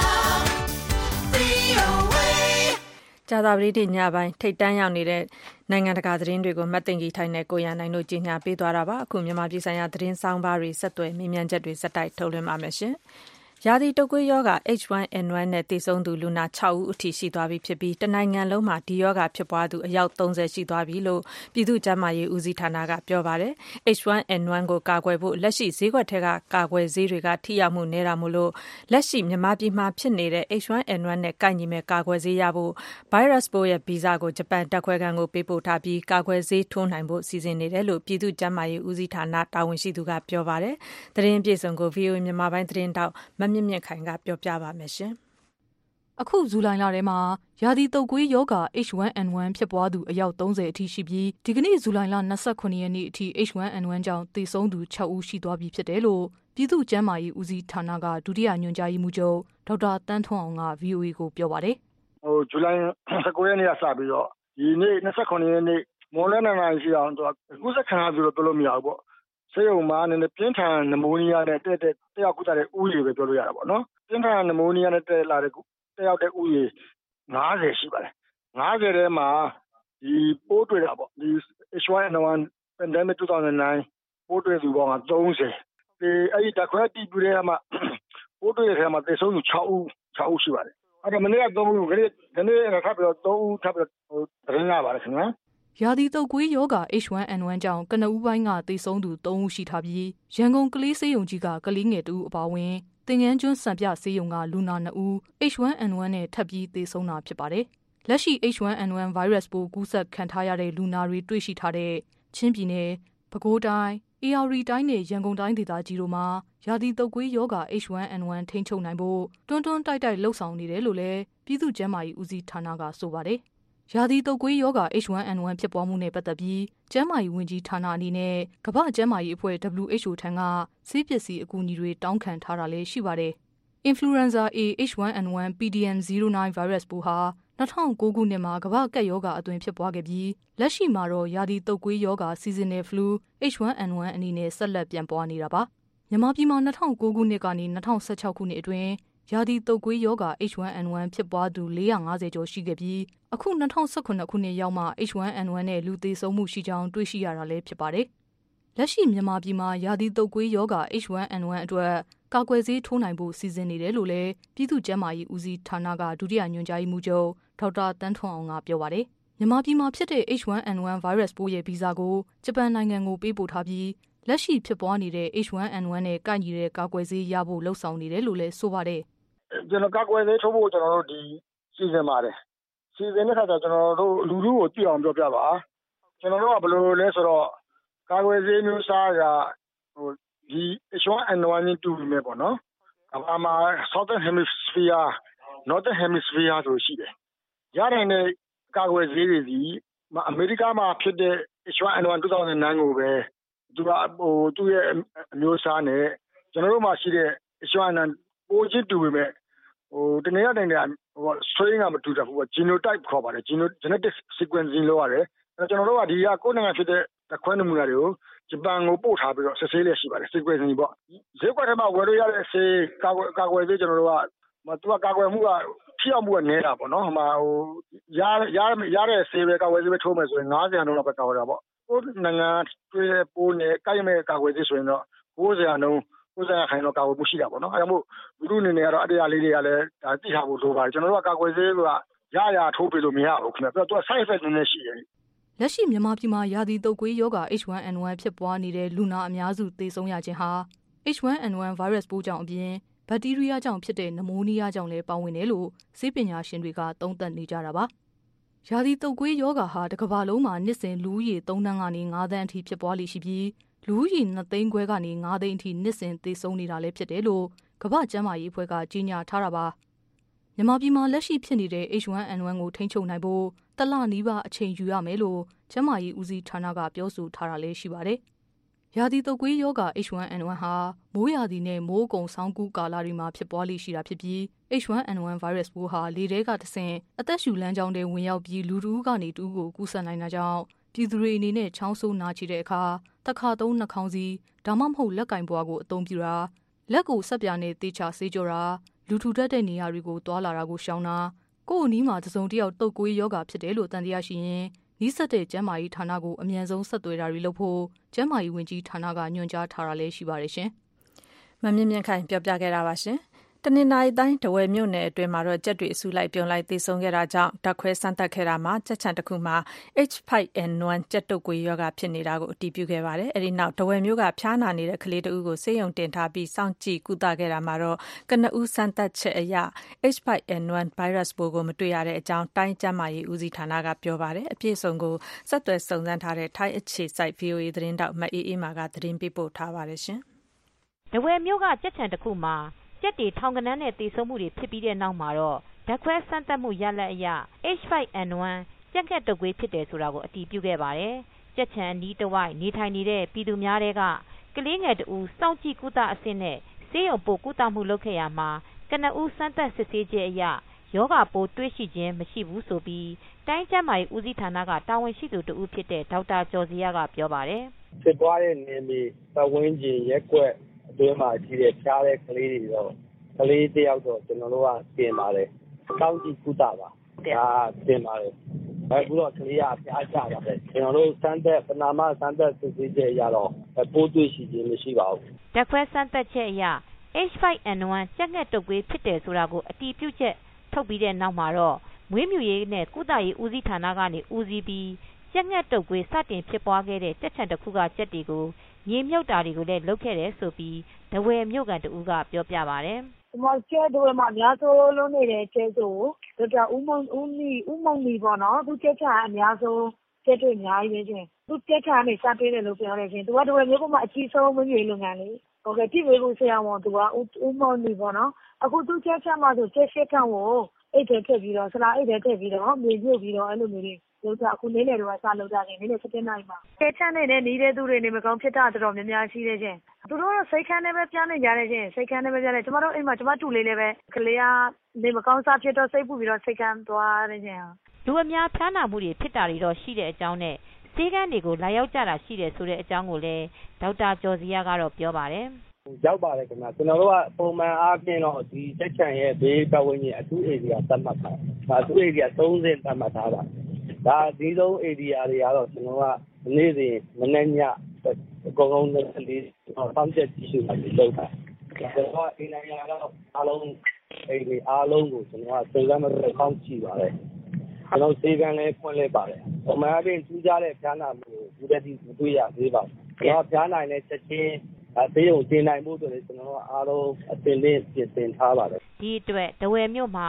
VOA ကြာသပတေးနေ့ညပိုင်းထိပ်တန်းရောက်နေတဲ့နိုင်ငံတကာသတင်းတွေကိုမတ်တင်ကြီးထိုင်နဲ့ကိုရန်နိုင်တို့ကြီးညာပေးသွားတာပါအခုမြန်မာပြည်ဆိုင်ရာသတင်းဆောင်ပါတွေဆက်သွယ်မေးမြန်းချက်တွေစက်တိုက်ထုတ်လွှင့်ပါမယ်ရှင်ရာသီတုပ်ကွေးရောဂါ H1N1 နဲ့သေဆုံးသူလူနာ6ဦးအထိရှိသွားပြီဖြစ်ပြီးတနိုင်ငံလုံးမှာဒီရောဂါဖြစ်ပွားသူအယောက်30ရှိသွားပြီလို့ပြည်သူ့ကျန်းမာရေးဦးစီးဌာနကပြောပါတယ်။ H1N1 ကိုကာကွယ်ဖို့လက်ရှိဈေးကွက်ထဲကကာကွယ်ဆေးတွေကထိရောက်မှုနည်းတာမို့လို့လက်ရှိမြန်မာပြည်မှာဖြစ်နေတဲ့ H1N1 နဲ့ကိုက်ညီမဲ့ကာကွယ်ဆေးရဖို့ဗိုင်းရပ်စ်ပိုးရဲ့ဗီဇကိုဂျပန်တပ်ခွဲခန်းကိုပေးပို့ထားပြီးကာကွယ်ဆေးထိုးနိုင်ဖို့စီစဉ်နေတယ်လို့ပြည်သူ့ကျန်းမာရေးဦးစီးဌာနတာဝန်ရှိသူကပြောပါတယ်။သတင်းအပြည့်စုံကို VOA မြန်မာပိုင်းသတင်းတောက်မြင့်မြင့်ခိုင်ကပြောပြပါမယ်ရှင်။အခုဇူလိုင်လထဲမှာရာသီတုပ်ကွေးရောဂါ H1N1 ဖြစ်ပွားသူအယောက်30အထိရှိပြီးဒီကနေ့ဇူလိုင်လ29ရက်နေ့အထိ H1N1 ကြောင့်သေဆုံးသူ6ဦးရှိသွားပြီဖြစ်တယ်လို့ပြည်သူ့ကျန်းမာရေးဦးစီးဌာနကဒုတိယညွှန်ကြားရေးမှူးချုပ်ဒေါက်တာတန်းထွန်းအောင်က VOA ကိုပြောပါတယ်။ဇူလိုင်19ရက်နေ့ကစပြီးတော့ဒီနေ့29ရက်နေ့မွန်လယ်နိုင်ရှိအောင်ကူးစက်ခံရသူတော့ပြောလို့မရဘူးပေါ့။ဆေးရုံမှာနည်းနည်းပြင်းထန်နမိုးနီးယားနဲ့တက်ရောက်ကုသတဲ့ဦးရေပဲပြောလို့ရတာပေါ့နော်။ပြင်းထန်နမိုးနီးယားနဲ့တက်ရောက်တဲ့ဦးရေ50ရှိပါတယ်။50ထဲမှာဒီပိုးတွေ့တာပေါ့ဒီ H1N1 pandemic 2009ပိုးတွေ့သူပေါင်းက30ဒီအဲ့ဒီတခွဲတီးပြတဲ့မှာပိုးတွေ့တဲ့ထဲမှာသေဆုံးသူ6ဦးရှိပါတယ်။အဲ့တော့မနေ့က3ဦးခနေ့ထပ်ပြီးတော့3ဦးထပ်ပြီးတော့သတင်းရပါတယ်ခင်ဗျာ။ရာသီတုပ်ကွေးရောဂါ H1N1 ကြောင့်ကနဦးပိုင်းကသေဆုံးသူ3ဦးရှိထားပြီးရန်ကုန်ကလေးဆေးရုံကြီးကကလေးငယ်2ဦးအပါအဝင်သင်္ကန်းကျွန်းစံပြဆေးရုံကလူနာ2ဦး H1N1 နဲ့ထပ်ပြီးသေဆုံးတာဖြစ်ပါတယ်။လက်ရှိ H1N1 ဗိုင်းရပ်စ်ပိုးကူးစက်ခံထားရတဲ့လူနာတွေတွေ့ရှိထားတဲ့ချင်းပြည်နယ်၊ပဲခူးတိုင်း၊ဧရာဝတီတိုင်းနဲ့ရန်ကုန်တိုင်းဒေသကြီးတို့မှာရာသီတုပ်ကွေးရောဂါ H1N1 ထိန်းချုပ်နိုင်ဖို့တွန်းတိုက်လှုပ်ဆောင်နေတယ်လို့လည်းပြည်သူ့ကျန်းမာရေးဦးစီးဌာနကဆိုပါတယ်။ရာသီတုပ်ကွေးရောဂါ H1N1 ဖြစ်ပွားမှုနဲ့ပတ်သက်ပြီးကျန်းမာရေးဝန်ကြီးဌာနအနေနဲ့ကမ္ဘာ့ကျန်းမာရေးအဖွဲ့ WHO ထံကဆေးပစ္စည်းအကူအညီတွေတောင်းခံထားတာလည်းရှိပါတယ်။ Influenza A H1N1 PDM09 ဗိုင်းရပ်စ်ပိုးဟာ2009ခုနှစ်မှာကမ္ဘာ့ကပ်ရောဂါအသွင်ဖြစ်ပွားခဲ့ပြီးလက်ရှိမှာတော့ရာသီတုပ်ကွေးရောဂါ Seasonal Flu H1N1 အနေနဲ့ဆက်လက်ပြန့်ပွားနေတာပါ။မြန်မာပြည်မှာ2009ခုနှစ်ကနေ2016ခုနှစ်အတွင်းရာသီတုပ်ကွေးရောဂါ H1N1 ဖြစ်ပွားသူ450ကျော်ရှိခဲ့ပြီးအခု2018ခုနှစ်ရောက်မှ H1N1 နဲ့လူသေဆုံးမှုရှိကြောင်းတွေ့ရှိရတာလည်းဖြစ်ပါတယ်။လက်ရှိမြန်မာပြည်မှာရာသီတုပ်ကွေးရောဂါ H1N1 အတွက်ကာကွယ်ဆေးထိုးနိုင်ဖို့စီစဉ်နေတယ်လို့လည်းပြည်သူ့ကျန်းမာရေးဦးစီးဌာနကဒုတိယညွှန်ကြားရေးမှူးချုပ်ဒေါက်တာတန်းထွန်းအောင်ကပြောပါတယ်။မြန်မာပြည်မှာဖြစ်တဲ့ H1N1 ဗိုင်းရပ်စ်ပိုးရဲ့ဗီဇကိုဂျပန်နိုင်ငံကိုပေးပို့ထားပြီးလက်ရှိဖြစ်ပွားနေတဲ့ H1N1 နဲ့ကိုက်ညီတဲ့ကာကွယ်ဆေးရဖို့လှုံ့ဆော်နေတယ်လို့လည်းဆိုပါတယ်။ကျွန်တော်ကာကွယ်ဆေးထိုးဖို့ကျွန်တော်တို့ဒီစီစဉ်ပါတယ်။စီစဉ်တဲ့အခါကျကျွန်တော်တို့လူထုကိုသိအောင်ပြောပြပါ။ကျွန်တော်တို့ကဘယ်လိုလဲဆိုတော့ကာကွယ်ဆေးမျိုးစားကဒီ H1N1 နဲ့တူနေပေါ့နော်။ကမ္ဘာမှာ Southern Hemisphere Northern Hemisphere ဆိုရှိတယ်ရနိုင်တဲ့ကာကွယ်ဆေးတွေစီအမေရိကမှာဖြစ်တဲ့ H1N1 2009ကိုပဲသူကသူ့ရဲ့အမျိုးအစားနဲ့ကျွန်တော်တို့မှာရှိတဲ့ H1N1 ပိုချင်းတူပေမဲ့တနည်းအားဖြင့်strain ကမတူတာဘူး genotype ခေါ်ပါတယ် genetic sequencing လုပ်ရတယ်ကျွန်တော်တို့ကဒီကကိုယ်နိုင်ငံဖြစ်တဲ့ခွဲနမူနာတွေကိုဂျပန်ကိုပို့ထားပြီးတော့စစ်ဆေးလျက်ရှိပါတယ် sequencing ပေါ့ဈေးကွက်ထဲမှာဝယ်လို့ရတဲ့ဆေးကာကွယ်ဆေးကျွန်တော်တို့ကသူကကာကွယ်မှုကထိရောက်မှုကနည်းတာပေါ့နော်ရတဲ့ဆေးပဲကာကွယ်ဆေးပဲထိုးမယ်ဆိုရင်90%လောက်ပဲကာကွယ်တာပေါ့ကိုယ်နိုင်ငံတွေ့တဲ့ပိုးနဲ့ကိုက်မဲ့ကာကွယ်ဆေးဆိုရင်တော့90%ကာကွယ်မှုရှိတာပေါ့နော်အဲဒါမို့လူတို့အနေနဲ့ကတော့အတရားလေးတွေကလည်းသိထားဖို့လိုပါတယ်ကျွန်တော်တို့ကကာကွယ်ဆေးကရထိုးပေးလို့မရဘူးခင်ဗျသူက side effect နည်းနည်းရှိတယ်လက်ရှိမြန်မာပြည်မှာရာသီတုပ်ကွေးရောဂါ H1N1 ဖြစ်ပွားနေတဲ့လူနာအများစုသေဆုံးရခြင်းဟာ H1N1 virus ပိုးကြောင့်အပြင်ဘက်တီးရီးယားကြောင့်ဖြစ်တဲ့နမိုးနီးယားကြောင့်လည်းပါဝင်တယ်လို့ဆေးပညာရှင်တွေကသုံးသပ်နေကြတာပါ။ရာသီတုပ်ကွေးရောဂါဟာတစ်ကမ္ဘာလုံးမှာနှစ်စဉ်လူဦးရေ3 သန်းကနေ5 သန်းအထိဖြစ်ပွားလိရှိပြီးလူဦးရေ2 သိန်းခွဲကနေ5 သိန်းအထိနှစ်စဉ်သေဆုံးနေတာလည်းဖြစ်တယ်လို့ကမ္ဘာ့ကျန်းမာရေးအဖွဲ့ကကြေညာထားတာပါ။မြန်မာပြည်မှာလက်ရှိဖြစ်နေတဲ့ H1N1 ကိုထိန်းချုပ်နိုင်ဖို့တလနီးပါးအချိန်ယူရမယ်လို့ကျန်းမာရေးဦးစီးဌာနကပြောဆိုထားတာလည်းရှိပါတယ်။ရာသီတုပ်ကွေးရောဂါ H1N1 ဟာမိုးရာသီနဲ့မိုးအကုံဆောင်းကူးကာလတွေမှာဖြစ်ပွားလိရှိတာဖြစ်ပြီး H1N1 virus ပိုးဟာလေထဲကတဆင့်အသက်ရှူလမ်းကြောင်းထဲဝင်ရောက်ပြီးလူတစ်ဦးကနေတစ်ဦးကိုကူးစက်နိုင်တာကြောင့်ပြည်သူတွေအနေနဲ့ချောင်းဆိုးနာချီတဲ့အခါတစ်ခါသုံးနှာခေါင်းစီးဒါမှမဟုတ်လက်ကင်ပွားကိုအသုံးပြုတာလက်ကိုဆက်ပြာနဲ့တေချာဆေးကြောတာလူထူထပ်တဲ့နေရာတွေကိုတွာလာတာကိုရှောင်တာကိုယ့်အနီးမှာတစုံတစ်ယောက်တုပ်ကွေးရောဂါဖြစ်တယ်လို့တန်တရားရှိရင်နီးစပ်တဲ့ကျန်းမာရေးဌာနကိုအမြန်ဆုံးဆက်သွယ်တာတွေလုပ်ဖို့ကျန်းမာရေးဝန်ကြီးဌာနကညွှန်ကြားထားတာလည်းရှိပါတယ်ရှင်။မမြင့်မြင့်ခိုင်ပြောပြခဲ့တာပါရှင်။တနင်္လာရီတိုင်းတဝယ်မြို့နယ်အတွင်းမှာတော့ကြက်တွေအစုလိုက်ပြုံလိုက်သေဆုံးခဲ့တာကြောင့်ဓာတ်ခွဲစမ်းသပ်ခဲ့တာမှာကြက်ချံတစ်ခုမှာ H5N1 ကြက်တုပ်ကွေးရောဂါဖြစ်နေတာကိုအတည်ပြုခဲ့ပါတယ်။အဲဒီနောက်တဝယ်မြို့ကဖျားနာနေတဲ့ကလေးတဦးကိုဆေးရုံတင်ထားပြီးစောင့်ကြည့်ကုသခဲ့တာမှာတော့ကနဦးစမ်းသပ်ချက်အရ H5N1 virus ပိုးကိုမတွေ့ရတဲ့အကြောင်းတိုင်းကျန်းမာရေးဦးစီးဌာနကပြောပါတယ်။အပြည့်အစုံကိုဆက်သွယ်စုံစမ်းထားတဲ့ထိုင်းအခြေစိုက် VOA သတင်းတောက်မအေးအေးမာကသတင်းပေးပို့ထားပါတယ်ရှင်။တဝယ်မြို့ကကြက်ချံတစ်ခုမှာကြက်တွေထောင်ကနန်းနဲ့သေဆုံးမှုတွေဖြစ်ပြီးတဲ့နောက်မှာတော့ဓာတ်ခွဲစမ်းသပ်မှုရလဒ်အရ H5N1 ကြက်ငှက်တုပ်ကွေးဖြစ်တယ်ဆိုတာကိုအတည်ပြုခဲ့ပါတယ်။ကြက်ချံနီးတဝိုက်နေထိုင်နေတဲ့ပြည်သူများတွေကကလေးငယ်တူစောင့်ကြည့်ကုသအဆင့်နဲ့ဆေးရုံပို့ကုသမှုလုပ်ခဲ့ရမှာကနဦးစမ်းသပ်စစ်ဆေးချက်အရယောဂပိုးတွေ့ရှိခြင်းမရှိဘူးဆိုပြီးတိုင်းကျန်းမာရေးဦးစီးဌာနကတာဝန်ရှိသူတဦးဖြစ်တဲ့ဒေါက်တာကျော်စီရကပြောပါတယ်။ဖြစ်သွားတဲ့နေမြေပတ်ဝန်းကျင်ရက်ကွက်အတွင်းမှာရှိတဲ့ဖျားတဲ့ကလေးတွေတော့ကလေးတယောက်တော့ကျွန်တော်တို့ကတင်ပါတယ်။စောင့်ကြည့်ကုသပါဒါတင်ပါတယ်။အခုတော့ကလေးကဖျားကြပါတယ်။ကျွန်တော်တို့စမ်းသပ်ပနာမစမ်းသပ်စစ်ဆေးချက်ရတော့ပိုးတွေ့ရှိခြင်းမရှိပါဘူး။ဓာတ်ခွဲစမ်းသပ်ချက်အရ H5N1 ကြက်ငှက်တုပ်ကွေးဖြစ်တယ်ဆိုတာကိုအတည်ပြုချက်ထုတ်ပြီးတဲ့နောက်မှာတော့မွေးမြူရေးနဲ့ကုသရေးဦးစီးဌာနကနေဦးစီးပြီးကြက်ငှက်တုပ်ကွေးစတင်ဖြစ်ပွားခဲ့တဲ့ကြက်ချံတစ်ခုကကြက်တွေကိုမြေမြုပ်တာတွေကိုလည်းလုပ်ခဲ့တယ်ဆိုပြီးတဝယ်မြို့ကန်တဦးကပြောပြပါတယ်။ဒီမှာကျဲတဝယ်မှာအများဆုံးလုံးနေတဲ့ကျဲဆိုဒေါက်တာဦးမုံနီပေါ့နော်သူကျက်ချံအများဆုံးကျက်တွေအများကြီးပဲရှင်သူကျက်ချံနေစပေးတယ်လို့ပြောတယ်ရှင်သူကတဝယ်မြို့ပေါ်မှာအကြီးဆုံးမွေးမြူရေးလုပ်ငန်းလေးဟုတ်ကဲ့ပြည်ဝေးကိုဆရာဝန်သူကဦးမုံနီပေါ့နော်အခုသူကျက်ချံမှာဆိုကျက်ရှစ်ခန့်ကိုအိတ်ထဲထည့်ပြီးတော့ဆလာအိတ်ထဲထည့်ပြီးတော့မြေမြုပ်ပြီးတော့အဲ့လိုမျိုးလေးလောက်တာအခုနေ့လေတော့စလောက်တာနေနေ့7နိုင်မှာကျက်ချံနေတဲ့နေတဲ့သူတွေနေမကောင်းဖြစ်တာတော်တော်များများရှိတယ်ရှင်သူတို့စိတ်ခမ်းနဲ့ပဲပြန်နေကြတယ်ရှင်စိတ်ခမ်းနဲ့ပဲပြန်တယ်ကျမတို့အိမ်မှာကျမတူလေးလည်းပဲကလေးကနေမကောင်းစားဖြစ်တော့စိတ်ပူပြီးတော့စိတ်ခမ်းသွားတယ်ရှင်လူအများဖျားနာမှုတွေဖြစ်တာတွေတော့ရှိတဲ့အကြောင်းနဲ့ဆေးကန်းတွေကိုလာရောက်ကြတာရှိတယ်ဆိုတဲ့အကြောင်းကိုလည်းဒေါက်တာကျော်စီရကတော့ပြောပါတယ်ရောက်ပါတယ်ခင်ဗျာကျွန်တော်တို့ကပုံမှန်အားဖြင့်တော့ဒီစက်ချံရဲ့ဘေးပတ်ဝန်းကျင်အထူးဧရိယာသတ်မှတ်ထားတာအထူးဧရိယာ30သတ်မှတ်ထားတာဒါဒီဆုံးဧရိယာတွေကတော့ကျွန်တော်ကနေ့စဉ်မနေ့ညအကုန်လုံးနဲ့လေးပေါင်းချက်ကြည့်ရှုတာလုပ်တာကျွန်တော်ကအိမ်နိုင်ရတော့အားလုံးအိမ်တွေအားလုံးကိုကျွန်တော်ကစုံစမ်းမလို့ပေါင်းကြည့်ပါတယ်ကျွန်တော်စေကန်းလည်းဖွင့်လိုက်ပါတယ်ပုံမှန်အားဖြင့်ထူးခြားတဲ့ဖျားနာမှုကိုဒီတစ်မတွေ့ရသေးပါဘူးကျွန်တော်ဖျားနိုင်တဲ့ချက်ချင်းအသေးုံတင်နိုင်မှုတွေကျွန်တော်အားလုံးအသင်လေးပြင်ဆင်ထားပါတယ်ဒီအတွက်တဝယ်မြို့မှာ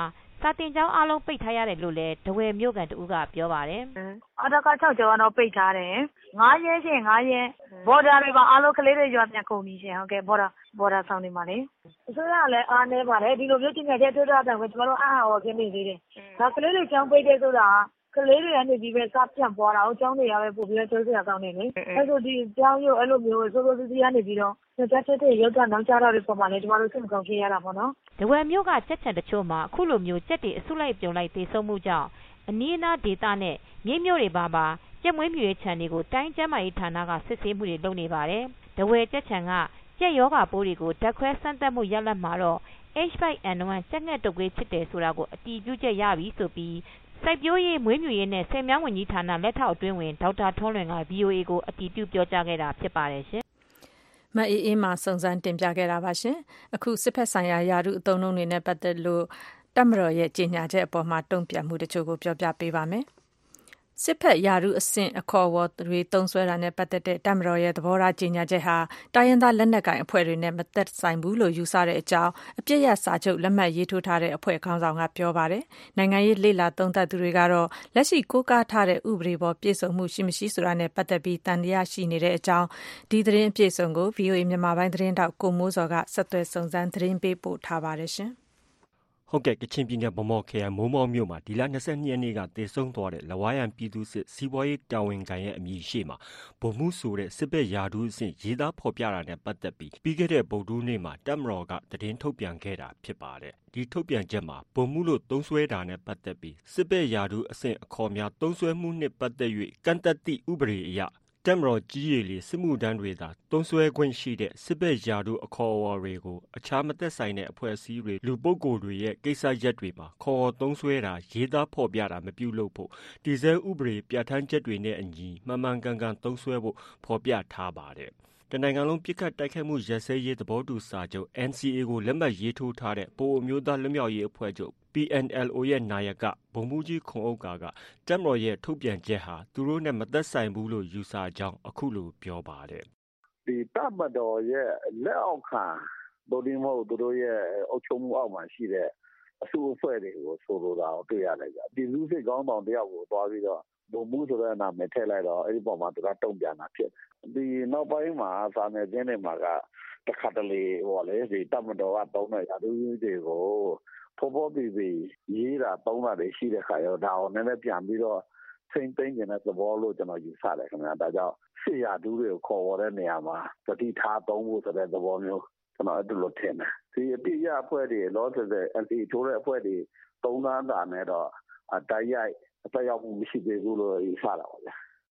စာတင်ကျောင်းအားလုံးပိတ်ထားရတယ်လို့လည်းထားဝယ်မြို့ကန်တဦးကပြောပါတယ်အတက6ကျော်ကတော့ပိတ်ထားတယ်9ရက်ရှင်9ရက်ဘော်ဒါတွေပါအားလုံးကလေးတွေရွာပြန်ကုန်ပြီရှင်ဟုတ်ကဲ့ဘော်ဒါဆောင်နေပါလေအစိုးရကလည်းအားနေပါတယ်ဒီလိုမျိုးတင်တဲ့တွေ့တာတော့ကျွန်တော်တို့အားဟောခင်းနေသေးတယ်ဒါကလေးတွေကျောင်းပိတ်တဲ့ဆိုတာကလေးတွေကနေဒီပဲစပြန်ပွားတာအကြောင်းတွေရပဲပို့ပြီးတော့ကျိုးစရာကောင်းနေလေအဲ့ဆိုဒီကျောင်းရုပ်အဲ့လိုမျိုးစိုးစိုးစီးကနေပြီးတော့တက်တဲ့ရုပ်တံနောက်ကြတော့ဒီပုံမှာလေကျွန်တော်တို့စိတ်မကောင်းဖြစ်ရတာပေါ့နော်ထားဝယ်မြို့ကကြက်ချံတချို့မှာအခုလိုမျိုးကြက်တွေအစုလိုက်ပြုံလိုက်သေဆုံးမှုကြောင့်အနီးအနားဒေသနဲ့မြိတ်မြို့တွေပါကြက်မွေးမြူရေးခြံတွေကိုတိုင်းကျန်းမာရေးဌာနကစစ်ဆေးမှုတွေလုပ်နေပါတယ်ထားဝယ်ကြက်ချံကကြက်ယောဂပိုးတွေကိုဓာတ်ခွဲစမ်းသပ်မှုရလဒ်မှာတော့ H5N1 ကြက်ငှက်တုပ်ကွေးဖြစ်တယ်ဆိုတာကိုအတည်ပြုချက်ရပြီဆိုပြီးစိုက်ပျိုးရေးမွေးမြူရေးနဲ့ဆယ်မြောင်းဝန်ကြီးဌာနလက်ထောက်အတွင်းဝင်ဒေါက်တာထွန်းလွင်က VOA ကိုအတည်ပြုပြောကြားခဲ့တာဖြစ်ပါတယ်ရှင်မအေးမှစုံစမ်းတင်ပြခဲ့တာပါရှင်အခုစစ်ဖက်ဆိုင်ရာယာရုအသုံးအနှုန်းတွေနဲ့ပတ်သက်လို့တပ်မတော်ရဲ့ကြေညာချက်အပေါ်မှာတုံ့ပြန်မှုတချို့ကိုပြောပြပေးပါမယ်စစ်ဖက်ယာရုအဆင့်အခေါ်အဝေါ်တွေသုံးစွဲတာနဲ့ပတ်သက်တဲ့တပ်မတော်ရဲ့သဘောထားကြေညာချက်ဟာတိုင်းရင်းသားလက်နက်ကိုင်အဖွဲ့တွေနဲ့မသက်ဆိုင်ဘူးလို့ယူဆတဲ့အကြောင်းအပြစ်ရစာချုပ်လက်မှတ်ရေးထိုးထားတဲ့အဖွဲ့ခေါင်းဆောင်ကပြောပါတယ်။နိုင်ငံရေးလေ့လာသုံးသပ်သူတွေကတော့လက်ရှိကိုးကားထားတဲ့ဥပဒေပေါ်ပြည့်စုံမှုရှိမရှိဆိုတာနဲ့ပတ်သက်ပြီးတန်တရားရှိနေတဲ့အကြောင်းဒီသတင်းအပြည့်အစုံကို VOA မြန်မာပိုင်းသတင်းတောက်ကိုမိုးစောကဆက်သွယ်စုံစမ်းသတင်းပေးပို့ထားပါတယ်ရှင်။ဟုတ်ကဲ့ကချင်ပြည်နယ်ဗမော်ခရိုင်မိုးမောက်မြို့မှာဒီလ22ရက်နေ့ကသေဆုံးသွားတဲ့လဝါရန်ပြည်သူစစ်စီးပွားရေးတာဝန်ခံရဲ့အမည်ရှိမှာဗိုလ်မှူးဆိုတဲ့စစ်ဘက်ယာဒူးအဆင့်ရေးသားဖော်ပြတာနဲ့ပတ်သက်ပြီးပြီးခဲ့တဲ့ဗုဒ္ဓနေ့မှာတပ်မတော်ကသတင်းထုတ်ပြန်ခဲ့တာဖြစ်ပါတယ်ဒီထုတ်ပြန်ချက်မှာဗိုလ်မှူးလို့သုံးစွဲတာနဲ့ပတ်သက်ပြီးစစ်ဘက်ယာဒူးအဆင့်အခေါ်များသုံးစွဲမှုနဲ့ပတ်သက်၍ကန့်သက်သည့်ဥပဒေအရတပ်မတော်ကြီးရည်လေစစ်မှုထမ်းတွေသာသုံးစွဲခွင့်ရှိတဲ့စစ်ဘက်ယာဒူးအခေါ်အဝေါ်တွေကိုအခြားမသက်ဆိုင်တဲ့အဖွဲ့အစည်းတွေလူပုဂ္ဂိုလ်တွေရဲ့ကိစ္စရပ်တွေမှာခေါ်ဝေါ်သုံးစွဲတာရေးသားဖော်ပြတာမပြုလုပ်ဖို့တည်ဆဲဥပဒေပြဋ္ဌာန်းချက်တွေနဲ့အညီမှန်မှန်ကန်ကန်သုံးစွဲဖို့ဖော်ပြထားပါတယ်တနိုင်ငံလုံးပစ်ခတ်တိုက်ခိုက်မှုရပ်စဲရေးသဘောတူစာချုပ် NCA ကိုလက်မှတ်ရေးထိုးထားတဲ့ပအိုအမျိုးသားလွတ်မြောက်ရေးအဖွဲ့ချုပ် PNLO ရဲ့နာယကဗိုလ်မှူးကြီးခွန်ဥက္ကာကတပ်မတော်ရဲ့ထုတ်ပြန်ချက်ဟာသူတို့နဲ့မသက်ဆိုင်ဘူးလို့ယူဆကြောင်းအခုလိုပြောပါတယ်။ဒီတပ်မတော်ရဲ့လက်အောက်ခံဗိုလ်ဒီမဟုတ်သူတို့ရဲ့အုပ်ချုပ်မှုအောက်မှာရှိတဲ့အစုအဖွဲ့တွေကိုဆိုလိုတာကိုတွေ့ရတယ်ကြ။ဒီလူစစ်ကောင်းဆောင်တယောက်ကိုသွားပြီးတော့ဗိုလ်မှူးဆိုတဲ့နာမည်ထည့်လိုက်တော့အဲ့ဒီပေါ်မှာသူကတုံ့ပြန်တာဖြစ်တယ်။ဒီနောက်ပိုင်းမှာစာနယ်ဇင်းတွေမှာကတခါတလေဟောလေဒီတပ်မတော်ကတုံးတဲ့ရာထူးတွေကိုဖော်ပြီးရေးတာတုံးတာတွေရှိတဲ့ခါရောဒါကိုလည်းပြန်ပြီးတော့စိမ့်သိမ့်နေတဲ့သဘောလို့ကျွန်တော်ယူဆတယ်ခင်ဗျာဒါကြောင့်စစ်ရာထူးတွေကိုခေါ်ဝေါ်တဲ့နေရာမှာတတိထားသုံးဖို့ဆိုတဲ့သဘောမျိုးကျွန်တော်အဲ့လိုထင်တယ်ဒီအပြည့်ရအဖွဲ့တွေလောဆယ် NCA ထိုးတဲ့အဖွဲ့တွေသုံးသားတာနဲ့တော့တိုက်ရိုက်အသက်ရောက်မှုမရှိသေးဘူးလို့ယူဆတာပါဗျာ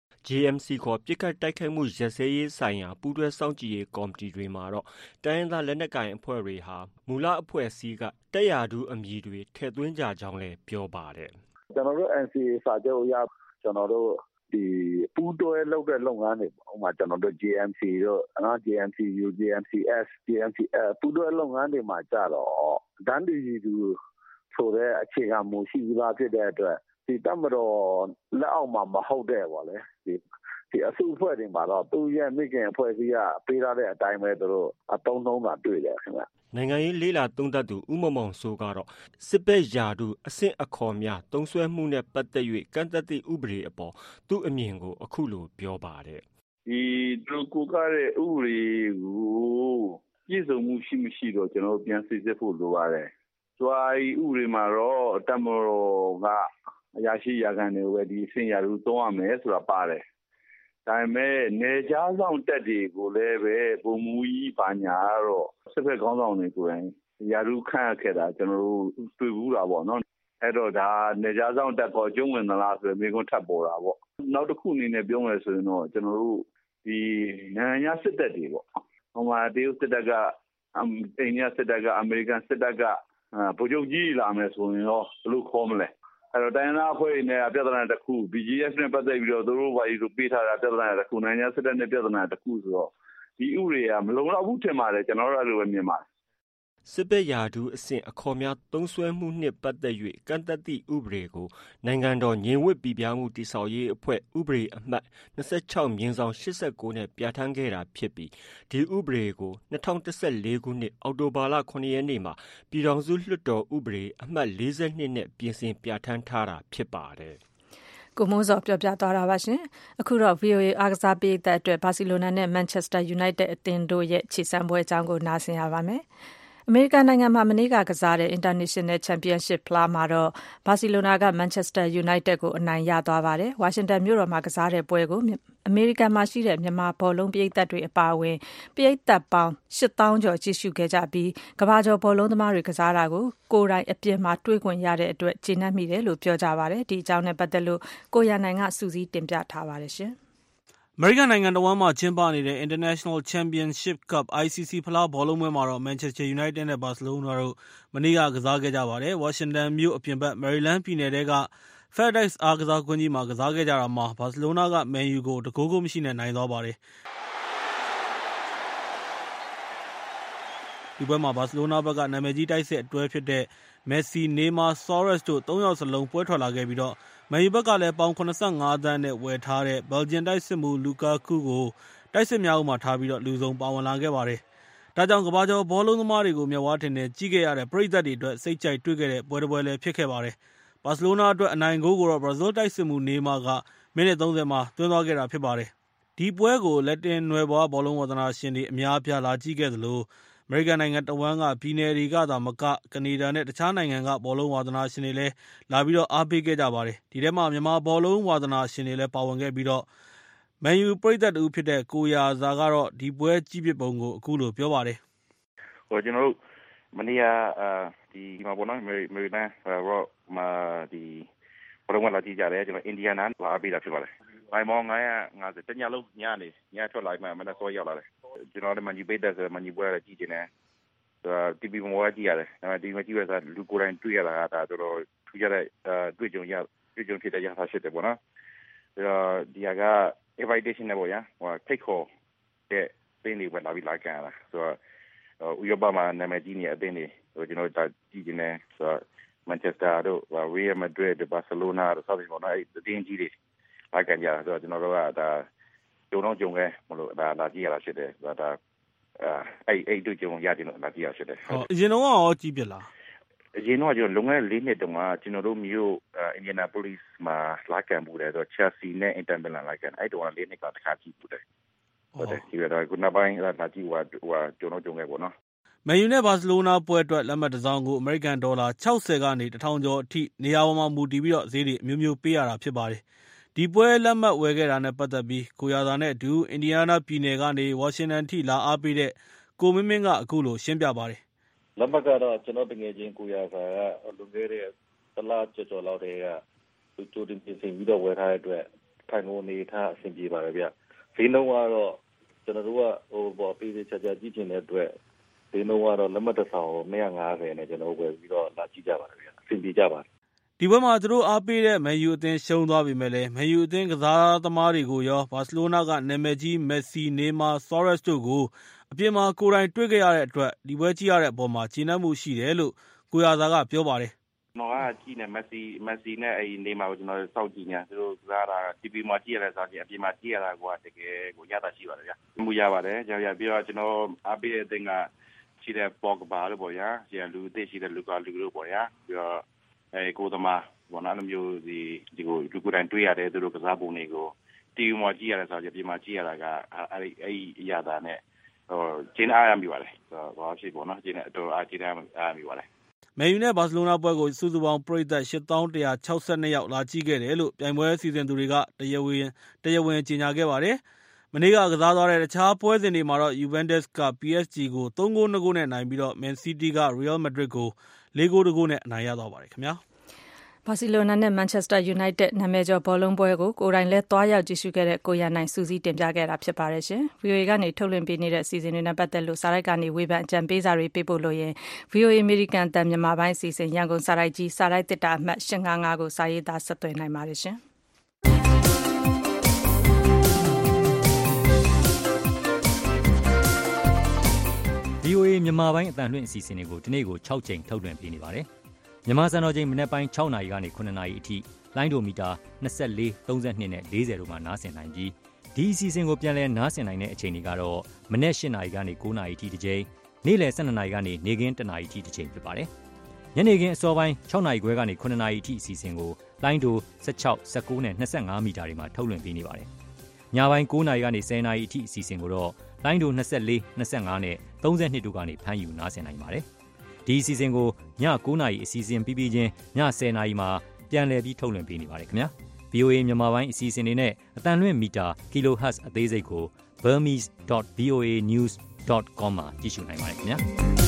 JMC ခေါ်ပစ်ခတ်တိုက်ခိုက်မှုရပ်စဲရေးဆိုင်ရာပူးတွဲစောင့်ကြည့်ရေးကော်မတီတွေမှာတော့တိုင်းရင်းသားလက်နက်ကိုင်အဖွဲ့တွေဟာမူလအဖွဲ့အစည်းကတပ်ရာထူးအမည်တွေထည့်သွင်းကြကြောင်းလည်းပြောပါတယ်ကျွန်တော်တို့ NCA စာချုပ်အရကျွန်တော်တို့ဒီပူးတွဲလုပ်တဲ့လုပ်ငန်းတွေဥပမာကျွန်တော်တို့ JMC တို့JMCU JMCS JMCL ပူးတွဲလုပ်ငန်းတွေမှာကြတော့ဒန်းဒီယူဆိုတဲ့အခြေခံမူရှိပြီးသားဖြစ်တဲ့အတွက်ဒီတပ်မတော်လက်အောက်မှာမဟုတ်တဲ့ပေါ့လေဒီအစုအဖွဲ့တွေမှာတော့သူရဲ့မိခင်အဖွဲ့အစည်းကပေးထားတဲ့အတိုင်းပဲသူတို့အသုံးနှုန်းတာတွေ့တယ်ခင်ဗျနိုင်ငံရေးလေးလာသုံးသပ်သူဦးမောင်စိုးကတော့စစ်ဘက်ယာဒူးအဆင့်အခေါ်များသုံးစွဲမှုနဲ့ပတ်သက်၍ကန့်သက်သည့်ဥပဒေအပေါ်သူ့အမြင်ကိုအခုလိုပြောပါတယ်ဒီသူကိုကတဲ့ဥပဒေကိုပြည့်စုံမှုရှိမရှိတော့ကျွန်တော်ပြန်စစ်စစ်ဖို့လိုပါတယ်ဆိုအဲဒီဥပဒေမှာတော့တပ်မတော်ကအရာရှိရာခံတွေပဲဒီအဆင့်ရာထူးသုံးရမယ်ဆိုတာပါတယ်ဒါပေမဲ့နေကြားဆောင်တက်တွေကိုလည်းပဲဘုံမူကြီးပါညာတော့စစ်ဘက်ခေါင်းဆောင်တွေကိုယ်တိုင်ရာထူးခန့်ခဲ့တာကျွန်တော်တို့တွေ့ဘူးတာပေါ့နော်အဲ့တော့ဒါနေကြားဆောင်တက်ပေါ်ကျုံးဝင်သလားဆိုရင်မိကုန်းထပ်ပေါ်တာပေါ့နောက်တစ်ခုအနေနဲ့ပြောမယ်ဆိုရင်တော့ကျွန်တော်တို့ဒီနိုင်ငံစစ်တပ်တွေပေါ့ဟိုမှာတရုတ်စစ်တပ်ကအိန္ဒိယစစ်တပ်ကအမေရိကန်စစ်တပ်ကဗိုလ်ချုပ်ကြီးလာမယ်ဆိုရင်တော့ဘယ်လိုခေါ်မလဲအဲ့တော့တိုင်းသားအဖွဲ့နဲ့ပြဿနာတစ်ခု BGF နဲ့ပတ်သက်ပြီးတော့သူတို့ဘာလို့ပေးထားတာပြဿနာတစ်ခုနိုင်ငံစစ်တပ်နဲ့ပြဿနာတစ်ခုဆိုတော့ဒီဥပဒေကမလုံလောက်ဘူးထင်ပါတယ်ကျွန်တော်တို့အဲ့လိုပဲမြင်ပါတယ်စစ်ဘက်ရာထူးအဆင့်အခေါ်များသုံးစွဲမှုနှင့်ပတ်သက်၍ကန့်သတ်သည့်ဥပဒေကိုနိုင်ငံတော်ငြိမ်ဝှက်ပိပြားမှုတည်ဆောက်ရေးအဖွဲ့ဥပဒေအမှတ်26/89နဲ့ပြဋ္ဌာန်းခဲ့တာဖြစ်ပြီးဒီဥပဒေကို2014ခုနှစ်အောက်တိုဘာလ9ရက်နေ့မှာပြည်ထောင်စုလွှတ်တော်ဥပဒေအမှတ်42နဲ့ပြင်ဆင်ပြဋ္ဌာန်းထားတာဖြစ်ပါတယ်။ကိုမိုးစောပြောပြသွားတာပါရှင်။အခုတော့ VOA အားကစားပေးတဲ့အတွက်ဘာစီလိုနာနဲ့ Manchester United အသင်းတို့ရဲ့ခြေစမ်းပွဲအကြောင်းကိုနားဆင်ရပါမယ်။အမေရိကန်နိုင်ငံမှာမနေ့ကစားတဲ့ International Championship ဖလားမှာတော့ဘာစီလိုနာက Manchester United ကိုအနိုင်ရသွားပါတယ်။ဝါရှင်တန်မြို့တော်မှာကစားတဲ့ပွဲကိုအမေရိကန်မှာရှိတဲ့မြန်မာဘောလုံးပရိသတ်တွေအပါအဝင်ပရိသတ်ပေါင်း8000ကျော်ကြည့်ရှုခဲ့ကြပြီးကမ္ဘာကျော်ဘောလုံးသမားတွေကစားတာကိုကိုယ်တိုင်အပြင်မှာတွေ့ခွင့်ရတဲ့အတွက်ကျေနပ်မိတယ်လို့ပြောကြပါတယ်။ဒီအကြောင်းနဲ့ပတ်သက်လို့ကိုရနိုင်ကစူးစီးတင်ပြထားပါတယ်ရှင်။အမေရိကန်နိုင်ငံတော်မှာကျင်းပနေတဲ့ International Championship Cup ICC ဖလားဘောလုံးပွဲမှာတော့ Manchester United နဲ့ Barcelona တို့မနေ့ကစားခဲ့ကြပါတယ်။ ဝါရှင်တန်မြို့အပြင်ဘက် Maryland ပြည်နယ်ထဲက FedEx အားကစားကွင်းကြီးမှာကစားခဲ့ကြတာမှာ Barcelona က Man U ကို 1 ဂိုးမရှိနဲ့နိုင်သွားပါတယ်။ဒီပွဲမှာ Barcelona ဘက်ကနာမည်ကြီးတိုက်စစ်အတွဲဖြစ်တဲ့ Messi, Neymar, Suarez တို့3ယောက်စလုံးပွဲထွက်လာခဲ့ပြီးတော့ Man U ဘက်ကလည်းပေါင်85သန်းနဲ့ဝယ်ထားတဲ့ Belgian တိုက်စစ်မှူး Lukaku ကိုတိုက်စစ်များဥမှာထားပြီးတော့လူဆုံးပါဝင်လာခဲ့ပါတယ်။ဒါကြောင့်ကမ္ဘာကျော်ဘောလုံးသမားတွေကိုမျက်ဝါးထင်ထင်ကြည့်ခဲ့ရတဲ့ပရိသတ်တွေအတွက်စိတ်ကြိုက်တွေ့ခဲ့တဲ့ပွဲတစ်ပွဲလည်းဖြစ်ခဲ့ပါတယ်။ Barcelona အတွက်အနိုင်ဂိုးကိုတော့ Brazil တိုက်စစ်မှူး Neymar ကမိနစ်30မှာသွင်းသွားခဲ့တာဖြစ်ပါတယ်။ဒီပွဲကိုလက်တင်နွယ်ဘွားဘောလုံးဝါသနာရှင်တွေအများအပြားလာကြည့်ခဲ့သလိုအမေရိကန်နိုင်ငံတဝန်းကပြည်နယ်တွေကသာမကကနေဒါနဲ့တခြားနိုင်ငံကဘောလုံးဝါသနာရှင်တွေလည်းလာပြီးတော့အားပေးခဲ့ကြပါတယ်။ဒီထဲမှာမြန်မာဘောလုံးဝါသနာရှင်တွေလည်းပါဝင်ခဲ့ပြီးတော့Man U ပရိသတ်တူဖြစ်တဲ့ကိုရာဇာကတော့ဒီပွဲကြည့်ဖြစ်ပုံကိုအခုလိုပြောပါတယ်။ကျွန်တော်တို့မနေ့ကဒီမှာဘောလုံးအမေရိကန်ရောမှာဒီဘောလုံးလာကြည့်ကြတယ်ကျွန်တော်အင်ဒီယာနာလာအားပေးတာဖြစ်ပါတယ်။ဘိုင်မောင်း950တညလုံးညထွက်လာမှမနေ့စောရောက်လာတယ်။ကျွန်တော်လည်းမန်ယူပေးတဲ့မန်ယူပွဲကြည့်နေတယ်။ TV မောကြည့်ရတယ်။ဒါပေမဲ့ဒီမှာကြည့်ရတာလူကိုယ်တိုင်တွေ့ရတာဒါတော်တော်ထူးခြားတဲ့တွေ့ကြုံဖြစ်တဲ့ရထားဖြစ်တယ်ပေါ့နော်။ဒီကinvitation နဲ့ပေါ့ဗျာဖိတ်ခေါ်တဲ့တင်းတွေပဲလာပြီးလာကန်ရတာဆိုတော့ဥရောပမှာနာမည်ကြီးနေတဲ့အတင်းတွေကျွန်တော်တို့ကြည့်နေဆိုတော့ Manchester တို့ Real Madrid တို့ Barcelona တို့စသဖြင့်ပေါ့နော်အဲ့အတင်းကြီးတွေလာကန်ကြတာဆိုတော့ကျွန်တော်တို့ကဒါကြုံခဲ့မလို့ဒါလာကြည့်ရတာဖြစ်တယ်ဆိုတော့ဒါအဲ့တွေ့ကြုံရတယ်လို့လာကြည့်ရဖြစ်တယ်ဟုတ်အရင်တော့ရောကြည့်ပြလားအရင်တော့ကျွန်တော်လွန်ခဲ့တဲ့4နှစ်တုန်းကကျွန်တော်တို့မြို့Indianapolis မှာလာကန်မှုတယ်ဆိုတော့ Chelsea နဲ့ Inter Milan လာကန်အဲ့တုန်းက4နှစ်ကတစ်ခါကြည့်မှုတယ်ဟုတ်တယ်ဒီကတော့ခုနောက်ပိုင်းလာကြည့်ကျွန်တော်ကြုံခဲ့ပေါ့နော် Man U နဲ့ Barcelona ပွဲအတွက်လက်မှတ်တစ်စောင်ကိုအမေရိကန်ဒေါ်လာ60ကနေ1000ကျော်အထိနေရာပေါ်မှာမူတည်ပြီးတော့ဈေးတွေအမျိုးမျိုးပေးရတာဖြစ်ပါတယ်ဒီပွဲလက်မှတ်ဝယ်ခဲ့တာနဲ့ပတ်သက်ပြီးကိုရာသာနဲ့အတူအင်ဒီယားနားပြည်နယ်ကနေဝါရှင်တန်ထိလာအားပေးတဲ့ကိုမင်းကအခုလိုရှင်းပြပါတယ်လက်မှတ်ကတော့ကျွန်တော်တကယ်ချင်းကိုရာသာကလွန်ခဲ့တဲ့တလားကျော်လောက်တည်းကသူတင်ပြင်ဆင်ပြီးတော့ဝယ်ထားတဲ့အတွက်ထိုင်ကုန်နေထားအဆင်ပြေပါတယ်ဗျဈေးနှုန်းကတော့ကျွန်တော်တို့ကပေးသေးချာကြည့်ချင်တဲ့အတွက်ဈေးနှုန်းကတော့လက်မှတ်တစ်ဆောင်150နဲ့ကျွန်တော်ဝယ်ပြီးတော့လာကြည့်ကြပါတယ်ဗျအဆင်ပြေကြပါတယ်ဒီပွဲမှာသူတို့အားပေးတဲ့Man Uအသင်းရှုံးသွားပြီမဲ့လည်းMan Uအသင်းကစားသမားတွေကိုရောဘာစီလိုနာကနာမည်ကြီး Messi, Neymar, Suarez တို့ကိုအပြင်မှာကိုယ်တိုင်တွေ့ခဲ့ရတဲ့အတွက်ဒီပွဲကြည့်ရတဲ့အပေါ်မှာကျေနပ်မှုရှိတယ်လို့ကိုရာသာကပြောပါတယ်။ကျွန်တော်ကကြည့်နေ Messi နဲ့အဲ့ Neymar ကိုကျွန်တော်စောင့်ကြည့်နေသူတို့ကစားတာ TV မှာကြည့်ရတဲ့စားကြည့်အပြင်မှာကြည့်ရတာကတကယ်ကိုရတာရှိပါတယ်ဗျာ။မှုရပါတယ်။ကြောင်ရပြီးတော့ကျွန်တော်အားပေးတဲ့အသင်းကရှိတဲ့ Pogba လို့ပေါ့ဗျာ။လူအသစ်ရှိတဲ့ Lukaku လို့ပေါ့ဗျာ။ပြီးတော့ကိုသမားဘောနော်အဲ့လိုမျိုးဒီကိုလူကိုယ်တိုင်တွေ့ရတယ်သူတို့ကစားပုံတွေကို TV မှာကြည့်ရတဲ့စားကြည့်အပြင်မှာကြည့်ရတာကအဲ့အရာတာနဲ့ကျင်းအားရမိပါတယ်ဘာဖြစ်ပေါ့နော်ကျင်းတော့အားကျင်းအားမိပါတယ် Man U နဲ့ Barcelona ပွဲကိုစုစုပေါင်းပရိသတ်8162ယောက်လာကြည့်ခဲ့တယ်လို့ပြိုင်ပွဲစီစဉ်သူတွေကတရားဝင်ကြေညာခဲ့ပါတယ်မနေ့ကကစားသွားတဲ့တခြားပွဲစဉ်တွေမှာတော့ Juventus က PSG ကို3-2 နဲ့နိုင်ပြီးတော့ Man City က Real Madrid ကို4-2 နဲ့အနိုင်ရသွားပါတယ်ခင်ဗျာဘာစီလိုနာနဲ့ Manchester United နာမည်ကျော်ဘောလုံးပွဲကိုကိုယ်တိုင်လဲသွားရောက်ကြည့်ရှုခဲ့တဲ့ကိုရနိုင်စူးစီးတင်ပြခဲ့တာဖြစ်ပါတယ်ရှင်။ VOA ကနေထုတ်လွှင့်ပေးနေတဲ့အစီအစဉ်တွေနဲ့ပတ်သက်လို့စာရိုက်ကနေဝေဖန်အကြံပေးစာတွေပေးပို့လို့ရင် VOA American တန်မြန်မာပိုင်းအစီအစဉ်ရန်ကုန်စာရိုက်ကြီးစာရိုက်တစ်တာအမှတ်855ကိုစာရေးသားဆက်သွယ်နိုင်ပါတယ်ရှင်။ဒီ VOA မြန်မာပိုင်းအသံလွှင့်အစီအစဉ်တွေကိုဒီနေ့ကို6ကြိမ်ထုတ်လွှင့်ပေးနေပါတယ်။မြန်မာစံတော်ချိန်မနက်ပိုင်း6နာရီကနေ9နာရီအထိလိုင်းဒိုမီတာ24 32နဲ့40တို့မှာနားဆင်နိုင်ပြီးဒီအစီအစဉ်ကိုပြန်လည်နားဆင်နိုင်တဲ့အချိန်တွေကတော့မနက်8နာရီကနေ9နာရီအထိတစ်ကြိမ်နေ့လယ်12နာရီကနေနေ့ခင်း1နာရီအထိတစ်ကြိမ်ဖြစ်ပါတယ်။ညနေခင်းအစောပိုင်း6နာရီခွဲကနေ9နာရီအထိအစီအစဉ်ကိုလိုင်းဒို16 19နဲ့25မီတာတွေမှာထုတ်လွှင့်ပေးနေပါတယ်။ညပိုင်း9နာရီကနေ10နာရီအထိအစီအစဉ်ကိုတော့လိုင်းဒို24 25နဲ့32တို့ကနေဖမ်းယူနားဆင်နိုင်ပါတယ်။ဒီအစီအစဉ်ကိုည9နာရီအစီအစဉ်ပြီးပြီးချင်းည10နာရီမှာပြန်လည်ပြီးထုတ်လွှင့်ပေးနေပါတယ်ခင်ဗျာ။ VOA မြန်မာပိုင်းအစီအစဉ်တွေနဲ့အသံလွှင့်မီတာ kHz အသေးစိတ်ကို burmese.voanews.com မှာကြည့်ရှုနိုင်ပါတယ်ခင်ဗျာ။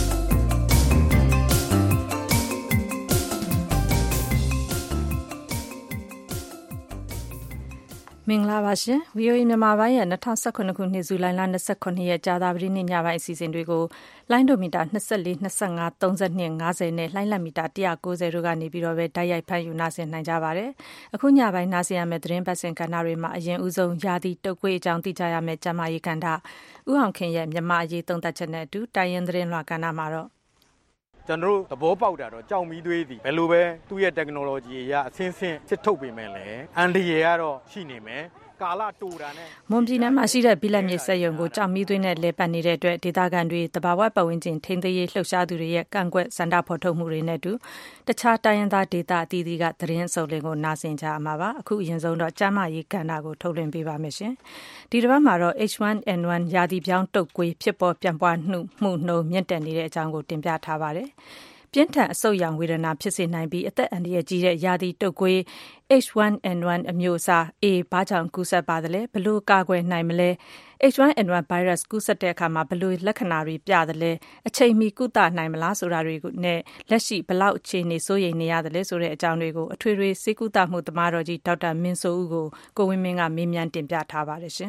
မင်္ဂလာပါရှင် VOA မြန်မာပိုင်းရဲ့2019ခုနှစ်ဇူလိုင်လ29ရက်ကြာသပတေးနေ့ညပိုင်းအစီအစဉ်တွေကိုလိုင်းဒိုမီတာ24 25 32 50နဲ့လိုင်းလက်မီတာ190တို့ကနေပြီးတော့ပဲတိုက်ရိုက်ဖမ်းယူနားဆင်နိုင်ကြပါတယ်။အခုညပိုင်းနားဆင်ရမယ့်သတင်းပတ်စင်ကဏ္ဍတွေမှာအရင်ဦးဆုံးယာတီတုတ်ကွေးအကြောင်းသိကြရမယ့်ကျမကြီးကဏ္ဍဦးအောင်ခင်ရဲ့မြန်မာအရေးသုံးသပ်ချက်နဲ့အတူတိုင်းရင်းသတင်းလွှာကဏ္ဍမှာတော့ကျွန်တော်တို့သဘောပေါက်တာတော့ကြောင်မီသွေးသည်ဘယ်လိုပဲသူ့ရဲ့ technology အရအဆင်းဆင်းစစ်ထုတ်ပေမဲ့လည်းအန်ဒီရကတော့ရှိနေမယ်ကာလတူတာနဲ့မွန်ပြည်နယ်မှာရှိတဲ့ဘိလက်မြေစက်ရုံကိုကြောင်မီသွေးနဲ့လဲပတ်နေတဲ့အတွက်ဒေသခံတွေတဘာဝပတ်ဝန်းကျင်ထိန်းသိမ်းရေးလှုပ်ရှားသူတွေရဲ့ကန့်ကွက်စန္ဒဖော်ထုတ်မှုတွေနဲ့အတူတခြားတိုင်းရင်းသားဒေသအသီးသီးကသတင်းစုံလင်ကိုနားဆင်ကြရမှာပါအခုအရင်ဆုံးတော့ကျမကြီးကဏ္ဍကိုထုတ်လွှင့်ပေးပါမယ်ရှင်ဒီတစ်ပတ်မှာတော့ H1N1 ရာသီပြောင်းတုပ်ကွေးဖြစ်ပေါ်ပြန့်ပွားမှုနှုန်းမြင့်တက်နေတဲ့အကြောင်းကိုတင်ပြထားပါတယ်ပြင်းထန်အဆုတ်ရောင်ဝေဒနာဖြစ်စေနိုင်ပြီးအသက်အန္တရာယ်ကြီးတဲ့ရာသီတုပ်ကွေး H1N1 အမျိုးအစား A ဘာကြောင့်ကူးစက်ပါသလဲဘယ်လိုကာကွယ်နိုင်မလဲ H1N1 virus ကူးစက်တဲ့အခါမှာဘယ်လိုလက္ခဏာတွေပြသလဲအချိန်မီကုသနိုင်မလားဆိုတာတွေနဲ့လက်ရှိဘလောက်အခြေအနေစိုးရိမ်နေရသလဲဆိုတဲ့အကြောင်းတွေကိုအထွေထွေဆေးကုသမှုသမားတော်ကြီးဒေါက်တာမင်းစိုးဦးကိုကိုဝင်းမင်းကမေးမြန်းတင်ပြထားပါတယ်ရှင်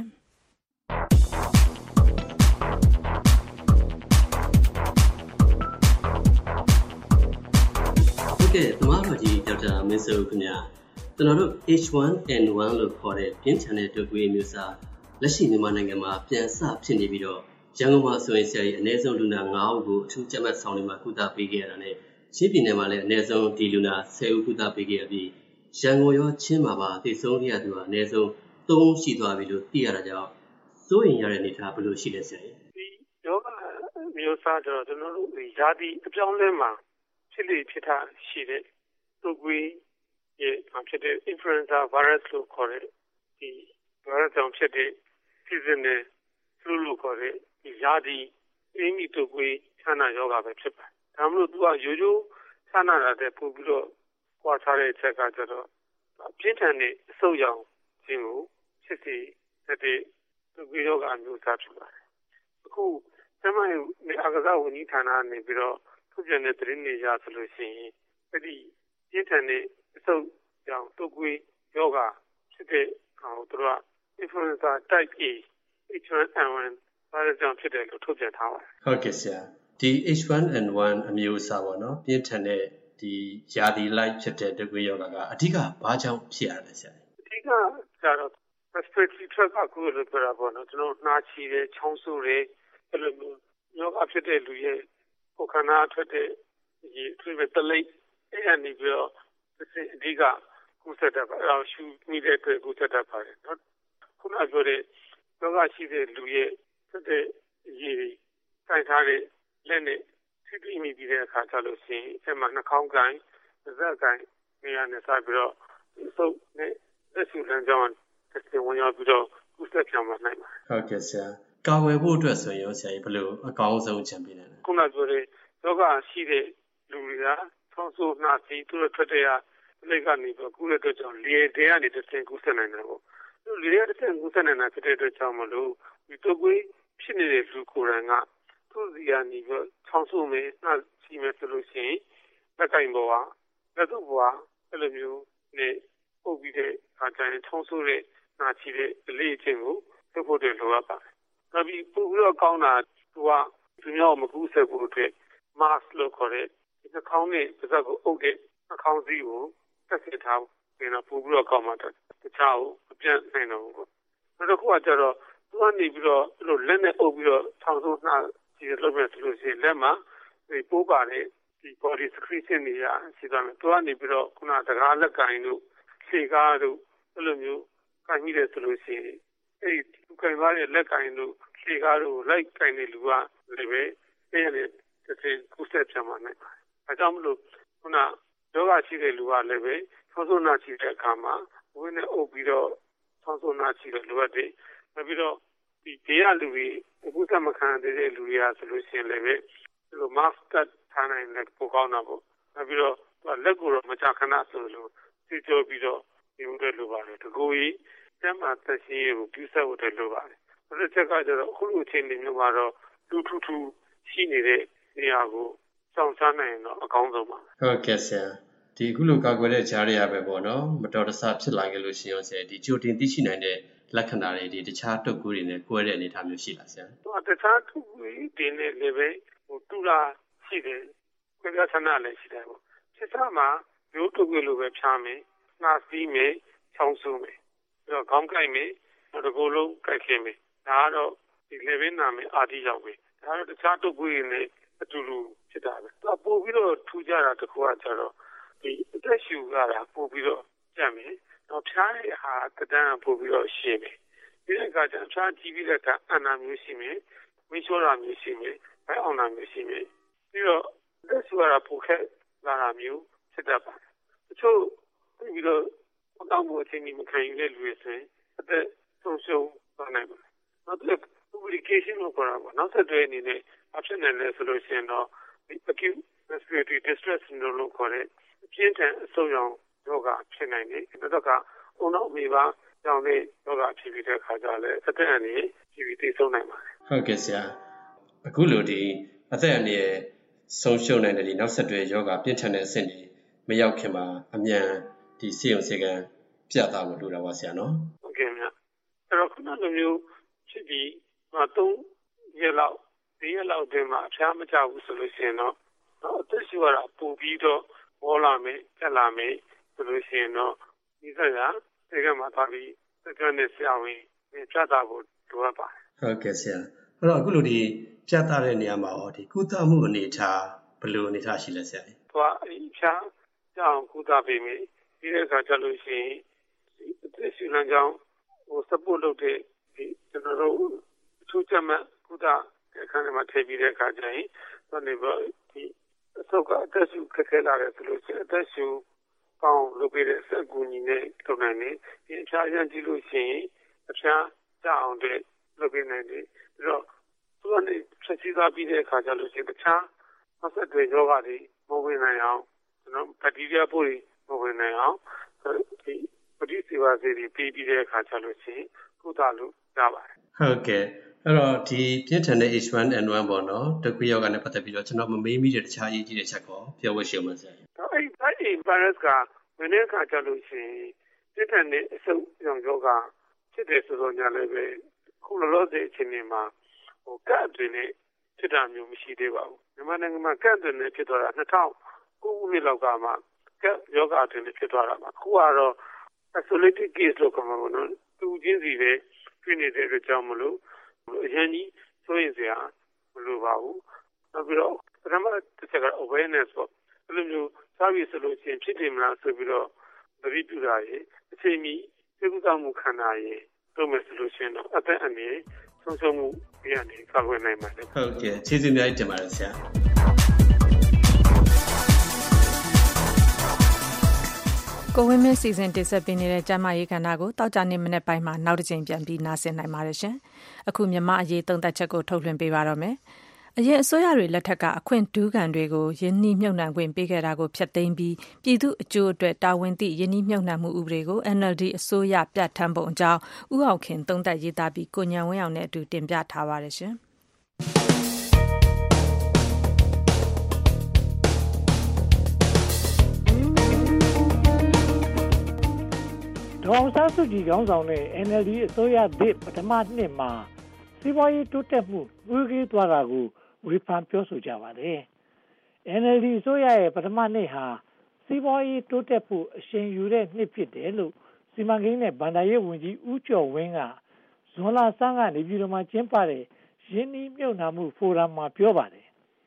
သမားတော်ကြီးဒေါက်တာမင်းစိုးခင်ဗျာကျွန်တော်တို့ H1N1 လို့ခေါ်တဲ့ပြင်းထန်တဲ့တုပ်ကွေးမျိုးစားလက်ရှိမြန်မာနိုင်ငံမှာပြန်စဖြစ်နေပြီးတော့ရန်ကုန်မှာဆိုရင်ဆရာကြီးအနည်းဆုံးလူနာ9ဦးကိုအထူးကြပ်မတ်ဆောင်တွေမှာကုသပေးခဲ့ရတာနဲ့ချင်းပြည်နယ်မှာလည်းအနည်းဆုံးဒီလူနာ10ဦးကုသပေးခဲ့ရပြီးရန်ကုန်ရောချင်းမှာပါသိဆုံးခဲ့ရသူကအနည်းဆုံး3ဦးရှိသွားပြီလို့သိရတာကြောင့်စိုးရင်ရတဲ့အနေအထားဘယ်လိုရှိလဲဆရာကြီးဒီယောဂမျိုးစားတော့ကျွန်တော်တို့ရာသီအပြောင်းလဲမှာဖြစ်လေဖြစ်တာရှိတဲ့တုပ်ကွေးရဲ့ဖြစ်တဲ့ influenza virus လို့ခေါ်တဲ့ဒီ virus ကြောင့်ဖြစ်တဲ့ seasonal flu လို့ခေါ်တဲ့ဒီရာသီအင်းမီတုပ်ကွေးချမ်းသာယောဂပဲဖြစ်ပါတယ်။ဒါမှမဟုတ်သူကရိုးရိုးချမ်းသာတာတဲ့ပို့ပြီးတော့ကွာခြားတဲ့အချက်ကကျတော့ပြင်းထန်တဲ့အဆုတ်ရောင်ခြင်းကိုဖြစ်စေတဲ့တုပ်ကွေးယောဂအမျိုးအစားဖြစ်ပါတယ်။အခုကျမရဲ့အာကစားဝန်ကြီးဌာနကနေပြီးတော့ထုတ်ပြန်တဲ့သတင်းတွေရဆိုလို့ရှိရင်အဲ့ဒီပြင်းထန်တဲ့အဆုတ်ရောင်တုပ်ကွေးယောဂဖြစ်တဲ့သူတို့က influenza type A H1N1 virus ကြောင့်ဖြစ်တယ်လို့ထုတ်ပြန်ထားပါတယ်။ဟုတ်ကဲ့ဆရာဒီ H1N1 အမျိုးအစားပေါ့နော်ပြင်းထန်တဲ့ဒီရာသီလိုက်ဖြစ်တဲ့တုပ်ကွေးယောဂကအဓိကဘာကြောင့်ဖြစ်ရလဲဆရာ။အဓိကကျတော့ respiratory tract ကကိုယ်လိုပြောတာပေါ့နော်ကျွန်တော်နှာချီတယ်ချောင်းဆိုးတယ်အဲ့လိုမျိုးယောဂဖြစ်တဲ့လူရဲ့ကိုယ်ခန္ဓာထွက်တဲ့ဒီသူ့ရဲ့တလိပ်အဲ့ဒါနေပြီးတော့အဓိကကူးစက်တတ်ပါအဲ့ရှူမိတဲ့အတွက်ကူးစက်တတ်ပါတယ်နော်ခုနပြောတဲ့ယောဂရှိတဲ့လူရဲ့ဖြစ်တဲ့ရေစိုက်ထားတဲ့လက်နဲ့ထိတိမိပြီးတဲ့အခါကျလို့ရှိရင်အဲ့မှာနှာခေါင်းကိုင်းပါးစပ်ကိုင်းနေရာနဲ့စပြီးတော့သုတ်နဲ့လက်စုလမ်းကြောင်းတစ်စင်ဝင်ရောက်ပြီးတော့ကူးစက်ပြောင်းလာနိုင်ပါတယ်ဟုတ်ကဲ့ဆရာကာဝယ်ဖို့အတွက်ဆိုရင်ဆရာကြီးဘယ်လိုအကောင်းဆုံးချင်ပေးလဲခုနပြောတဲ့ယောဂရှိတဲ့လူတွေကဆောင်းဆိုးနှာစီးသူတို့ထွက်တဲ့လက်ကနေပြီးကူးတဲ့အတွက်ကြောင့်လေထဲကနေတစ်စင်ကူးစက်နိုင်တယ်ပေါ့သူလေထဲတစ်စင်ကူးစက်နိုင်တာဖြစ်တဲ့အတွက်ကြောင့်မလို့ဒီတုပ်ကွေးဖြစ်နေတဲ့လူကိုယ်တိုင်ကသူ့စီကနေပြီးဆောင်းဆိုးမယ်နှာစီးမယ်ဆိုလို့ရှိရင်လက်ကင်ပေါ်ကလက်စုပ်ပေါ်ကအဲ့လိုမျိုးနဲ့ပုတ်ပြီးတဲ့အခါကျရင်ဆောင်းဆိုးတဲ့နှာချီတဲ့အလေးအချင်းကိုပြုတ်ဖို့တွေလိုအပ်ပါတယ်။နောက်ပြီးပို့ပြီးတော့ကောင်းတာသူကသူများမကူးစက်ဖို့အတွက် mask လို့ခေါ်တဲ့ဒီနှာခေါင်းနဲ့ပါးစပ်ကိုအုပ်တဲ့နှာခေါင်းစည်းကိုတက်စစ်ထားပြီးတော့ပို့ပြီးတော့ကောင်းမှတခြားကိုမပြန့်နိုင်တော့ဘူးပေါ့။နောက်တစ်ခုကကျတော့သူကနေပြီးတော့အဲ့လိုလက်နဲ့အုပ်ပြီးတော့ဆောင်းဆိုးနှာဒီလိုပဲဆိုလို့ရှိရင်လက်မှာဒီပိုးပါတဲ့ဒီ body secretion တွေရှိသွားမယ်သူကနေပြီးတော့ခုနတကားလက်ကင်တို့ခြေကားတို့အဲ့လိုမျိုးကင်ပြီးတယ်ဆိုလို့ရှိရင်အဲ့ဒီသူကင်သွားတဲ့လက်ကင်တို့ခြေကားတို့လိုက်ကင်တဲ့လူကလည်းပဲအဲ့ဒီတစ်ခုဆက်ချမှာနိုင်ပါတယ်အဲကြောင့်မလို့ခုနယောဂရှိတဲ့လူကလည်းပဲဆောင်းနာရှိတဲ့အခါမှာဝင်းနဲ့အုပ်ပြီးတော့ဆောင်းနာရှိတဲ့လူတွေနောက်ပြီးတော့ဒီဘေးကလူတွေအခုစမခံတဲ့လူတွေကဆိုလို့ရှိရင်လည်းပဲဒီလို mask ထားနိုင်တဲ့ပိုကောင်းတာပေါ့နောက်ပြီးတော့လက်ကိုတော့မချခဏဆိုလို့စီကြောပြီးတော့ဒီလိုတွေလိုပါတယ်တကူကြီးတမ်းမှာသက်ရှင်ရကိုပြုဆက်ဖို့တွေလိုပါတယ်အဲ့ဒီချက်ကကျတော့အခုလိုအချိန်တွေမျိုးမှာတော့တူထူထူရှိနေတဲ့နေရာကိုစောင့်စားနိုင်တော့အကောင်းဆုံးပါဟုတ်ကဲ့ဆရာဒီအခုလိုကာကွယ်တဲ့ကြားရရပဲပေါ့နော်မတော်တဆဖြစ်လာခဲ့လို့ရှိရင်ဆရာဒီကြိုတင်သိရှိနိုင်တဲ့လက္ခဏာတွေဒီတခြားတုပ်ကွေးတွေနဲ့ကွဲတဲ့အနေအထားမျိုးရှိလားဆရာတခြားတုပ်ကွေးတွေနဲ့လည်းပဲတူလာရှိတယ်ကွဲပြားဆန္ဒလည်းရှိတယ်ပေါ့ဖြစ်စားမှာမျိုးတုပ်ကွေးလိုပဲဖြားမယ်နှာစီးမယ်ချောင်းဆိုးမယ်ပြီးတော့ခေါင်းကိုက်မယ်နောက်တစ်ကိုယ်လုံးကိုက်ခင်မယ်ဒါကတော့ဒီလေဘင်းနာမယ်အာတိရောက်မယ်ဒါတော့တခြားတုပ်ကွေးတွေနဲ့အတူတူဖြစ်တာပဲသူပို့ပြီးတော့ထူကြတာတခုကကျတော့ဒီအသက်ရှူရတာပို့ပြီးတော့ကြက်မယ်တော့ဖြားတဲ့ဟာတဒန်းပို့ပြီးတော့ရှင်းမယ်ဒီကကျဖြားကြည့်ပြီးတဲ့အခါအနာမျိုးရှိမယ်ဝင်းလျှောတာမျိုးရှိမယ်ဘဲအောင်တာမျိုးရှိမယ်ပြီးတော့အသက်ရှူရတာပိုခက်လာတာမျိုးဖြစ်တတ်ပါတယ်တချို့ပြီးတော့တောင်းဖို့အချိန်ကြီးမခံယူတဲ့လူတွေဆိုရင်အသက်ဆုံးရှုံးသွားနိုင်ပါတယ်နောက်တစ် publication လို့ခေါ်တာပေါ့နောက်ဆက်တွဲအနေနဲ့အဖြစ်နဲ့လဲဆိုလို့ရှိရင်တော့ acute respiratory distress syndrome လို့ခေါ်တဲ့အပြင်းထန်အဆုတ်ရောင်ယောဂဖြစ်နိုင်တယ်။ဒါကအုံနောက်အမေပါကြောင့်လည်းယောဂဖြစ်ပြီးတဲ့အခါကျလည်းအသက်အန္တရာယ်ဖြစ်ပြီးသိဆုံးနိုင်ပါတယ်။ဟုတ်ကဲ့ဆရာ။အခုလိုဒီအသက်အန္တရာယ်ဆုံးရှုံးနိုင်တဲ့ဒီနောက်ဆက်တွဲယောဂပြင်းထန်တဲ့အဆင့်တွေမရောက်ခင်မှာအမြန်ဒီဆေးရုံဆေးကမ်းပြသဖို့လိုတာပါဆရာနော်။ဟုတ်ကဲ့မြတ်။အဲ့တော့ခုနလိုမျိုးဖြစ်ပြီး3ရက်လောက်4ရက်လောက်အတွင်းမှာအဖျားမကျဘူးဆိုလို့ရှိရင်တော့အသက်ရှူရတာပိုပြီးတော့ပေါ်လာမယ်တက်လာမယ်ဆိုလို့ရှိရင်တော့ဒီစရာဒီကမှာသွားပြီးစကနဲ့ဆရာဝန်ပြသဖို့လိုအပ်ပါတယ်ဟုတ်ကဲ့ဆရာအဲ့တော့အခုလိုဒီပြသတဲ့နေရာမှာဟောဒီကုသမှုအနေထားဘယ်လိုအနေထားရှိလဲဆရာသွားအဖျားကြောင်ကုသပေးမယ်ဒီတဲ့အခါကျလို့ရှိရင်အသက်ရှူလမ်းကြောင်းsupport လုပ်တဲ့ဒီကျွန်တော်တို့အထူးချက်မှကုသအခန်းထဲမှာထည့်ပြီးတဲ့အခါကျရင်တော့ဒီအဆုတ်ကအသက်ရှူခက်ခဲလာတယ်ဆိုလို့ရှိရင်အသက်ရှူကောင်းလုပ်ပေးတဲ့စက်ကူညီနဲ့လုပ်နိုင်တယ်ဒီအဖျားရမ်းကြည့်လို့ရှိရင်အဖျားကျအောင်တဲ့လုပ်ပေးနိုင်တယ်ပြီးတော့သူကနေဆက်စီသွားပြီးတဲ့အခါကျလို့ရှိရင်တခြားအဆက်တွေယောဂတွေမဝင်နိုင်အောင်ကျွန်တော်ဘက်တီးရီးယားပိုးတွေမဝင်နိုင်အောင်ဒီပဋိစေဝါဆေးတွေပြီးပြီးတဲ့အခါကျလို့ရှိရင်ကုသလို့ရပါတယ်ဟုတ်ကဲ့အဲ့တော့ဒီပြင်းထန်တဲ့ H1N1 ပေါ့နော်တကွေးယောဂနဲ့ပတ်သက်ပြီးတော့ကျွန်တော်မမေးမိတဲ့တခြားအရေးကြီးတဲ့ချက်ကိုပြောဝှရှိအောင်ဆရာအဲ့ဒီ virus ကဝင်တဲ့အခါကျလို့ရှိရင်ပြင်းထန်တဲ့အဆုတ်ရောင်ယောဂဖြစ်တယ်ဆိုတော့ညာလည်းပဲခုလောလောဆယ်အချိန်တွေမှာကတ်အတွင်းနဲ့ဖြစ်တာမျိုးမရှိသေးပါဘူးမြန်မာနိုင်ငံမှာကတ်အတွင်းနဲ့ဖြစ်သွားတာ2009ခုနှစ်လောက်ကမှကတ်ယောဂအတွင်းနဲ့ဖြစ်သွားတာပါအခုကတော့ isolated case လို့ခေါ်မှာပေါ့နော်သူချင်းစီပဲတွေ့နေတဲ့အတွက်ကြောင့်မလို့အရင်ကြီးဆိုရင်စရာမလိုပါဘူးနောက်ပြီးတော့ပထမတစ်ချက်က awareness ပေါ့ဘယ်လိုမျိုးစားပြီးဆိုလို့ရှိရင်ဖြစ်တယ်မလားဆိုပြီးတော့သတိပြုတာရေအချိန်မီစိတ်ကူးစားမှုခံတာရေတို့မယ်ဆိုလို့ရှိရင်တော့အသက်အန္တရာယ်ဆုံးရှုံးမှုပြရနေကာကွယ်နိုင်ပါတယ်ဟုတ်ကဲ့ကျေးဇူးများတင်ပါတယ်ဆရာကိုဝင်းမင်းစီစဉ်တင်ဆက်ပေးနေတဲ့ကျမရေးခန္ဓာကိုတောက်ကြနေမနေ့ပိုင်းမှာနောက်တစ်ချိန်ပြန်ပြီးနားဆင်နိုင်ပါတယ်ရှင်။အခုမြမအရေးသုံးသက်ချက်ကိုထုတ်လွှင့်ပေးပါတော့မယ်။အရင်အစိုးရတွေလက်ထက်ကအခွင့်ဒူးကန်တွေကိုယင်းနှိမ့်မြုပ်နှံခွင့်ပေးခဲ့တာကိုဖျက်သိမ်းပြီးပြည်သူအကျိုးအတွက်တာဝန်သိယင်းနှိမ့်မြုပ်နှံမှုဥပဒေကို NLD အစိုးရပြဋ္ဌာန်းပုံအကြောင်းဥအောင်ခင်သုံးသက်ရေးသားပြီးကိုညံဝင်းအောင်နဲ့အတူတင်ပြထားပါတယ်ရှင်။ဒေါအောင်ဆန်းစုကြည်ခေါင်းဆောင်တဲ့ NLD အစိုးရသစ်ပထမနှစ်မှာစီးပွားရေးတိုးတက်မှုဝေးသွားတာကိုဝေဖန်ပြောဆိုကြပါတယ်။ NLD အစိုးရရဲ့ပထမနှစ်ဟာစီးပွားရေးတိုးတက်ဖို့အရှိန်ယူတဲ့နှစ်ဖြစ်တယ်လို့စီမံကိန်းနဲ့ဘဏ္ဍာရေးဝန်ကြီးဦးကျော်ဝင်းကဇွန်လဆန်းကနေပြည်တော်မှာကျင်းပတဲ့ရင်းနှီးမြှုပ်နှံမှုဖိုရမ်မှာပြောပါတယ်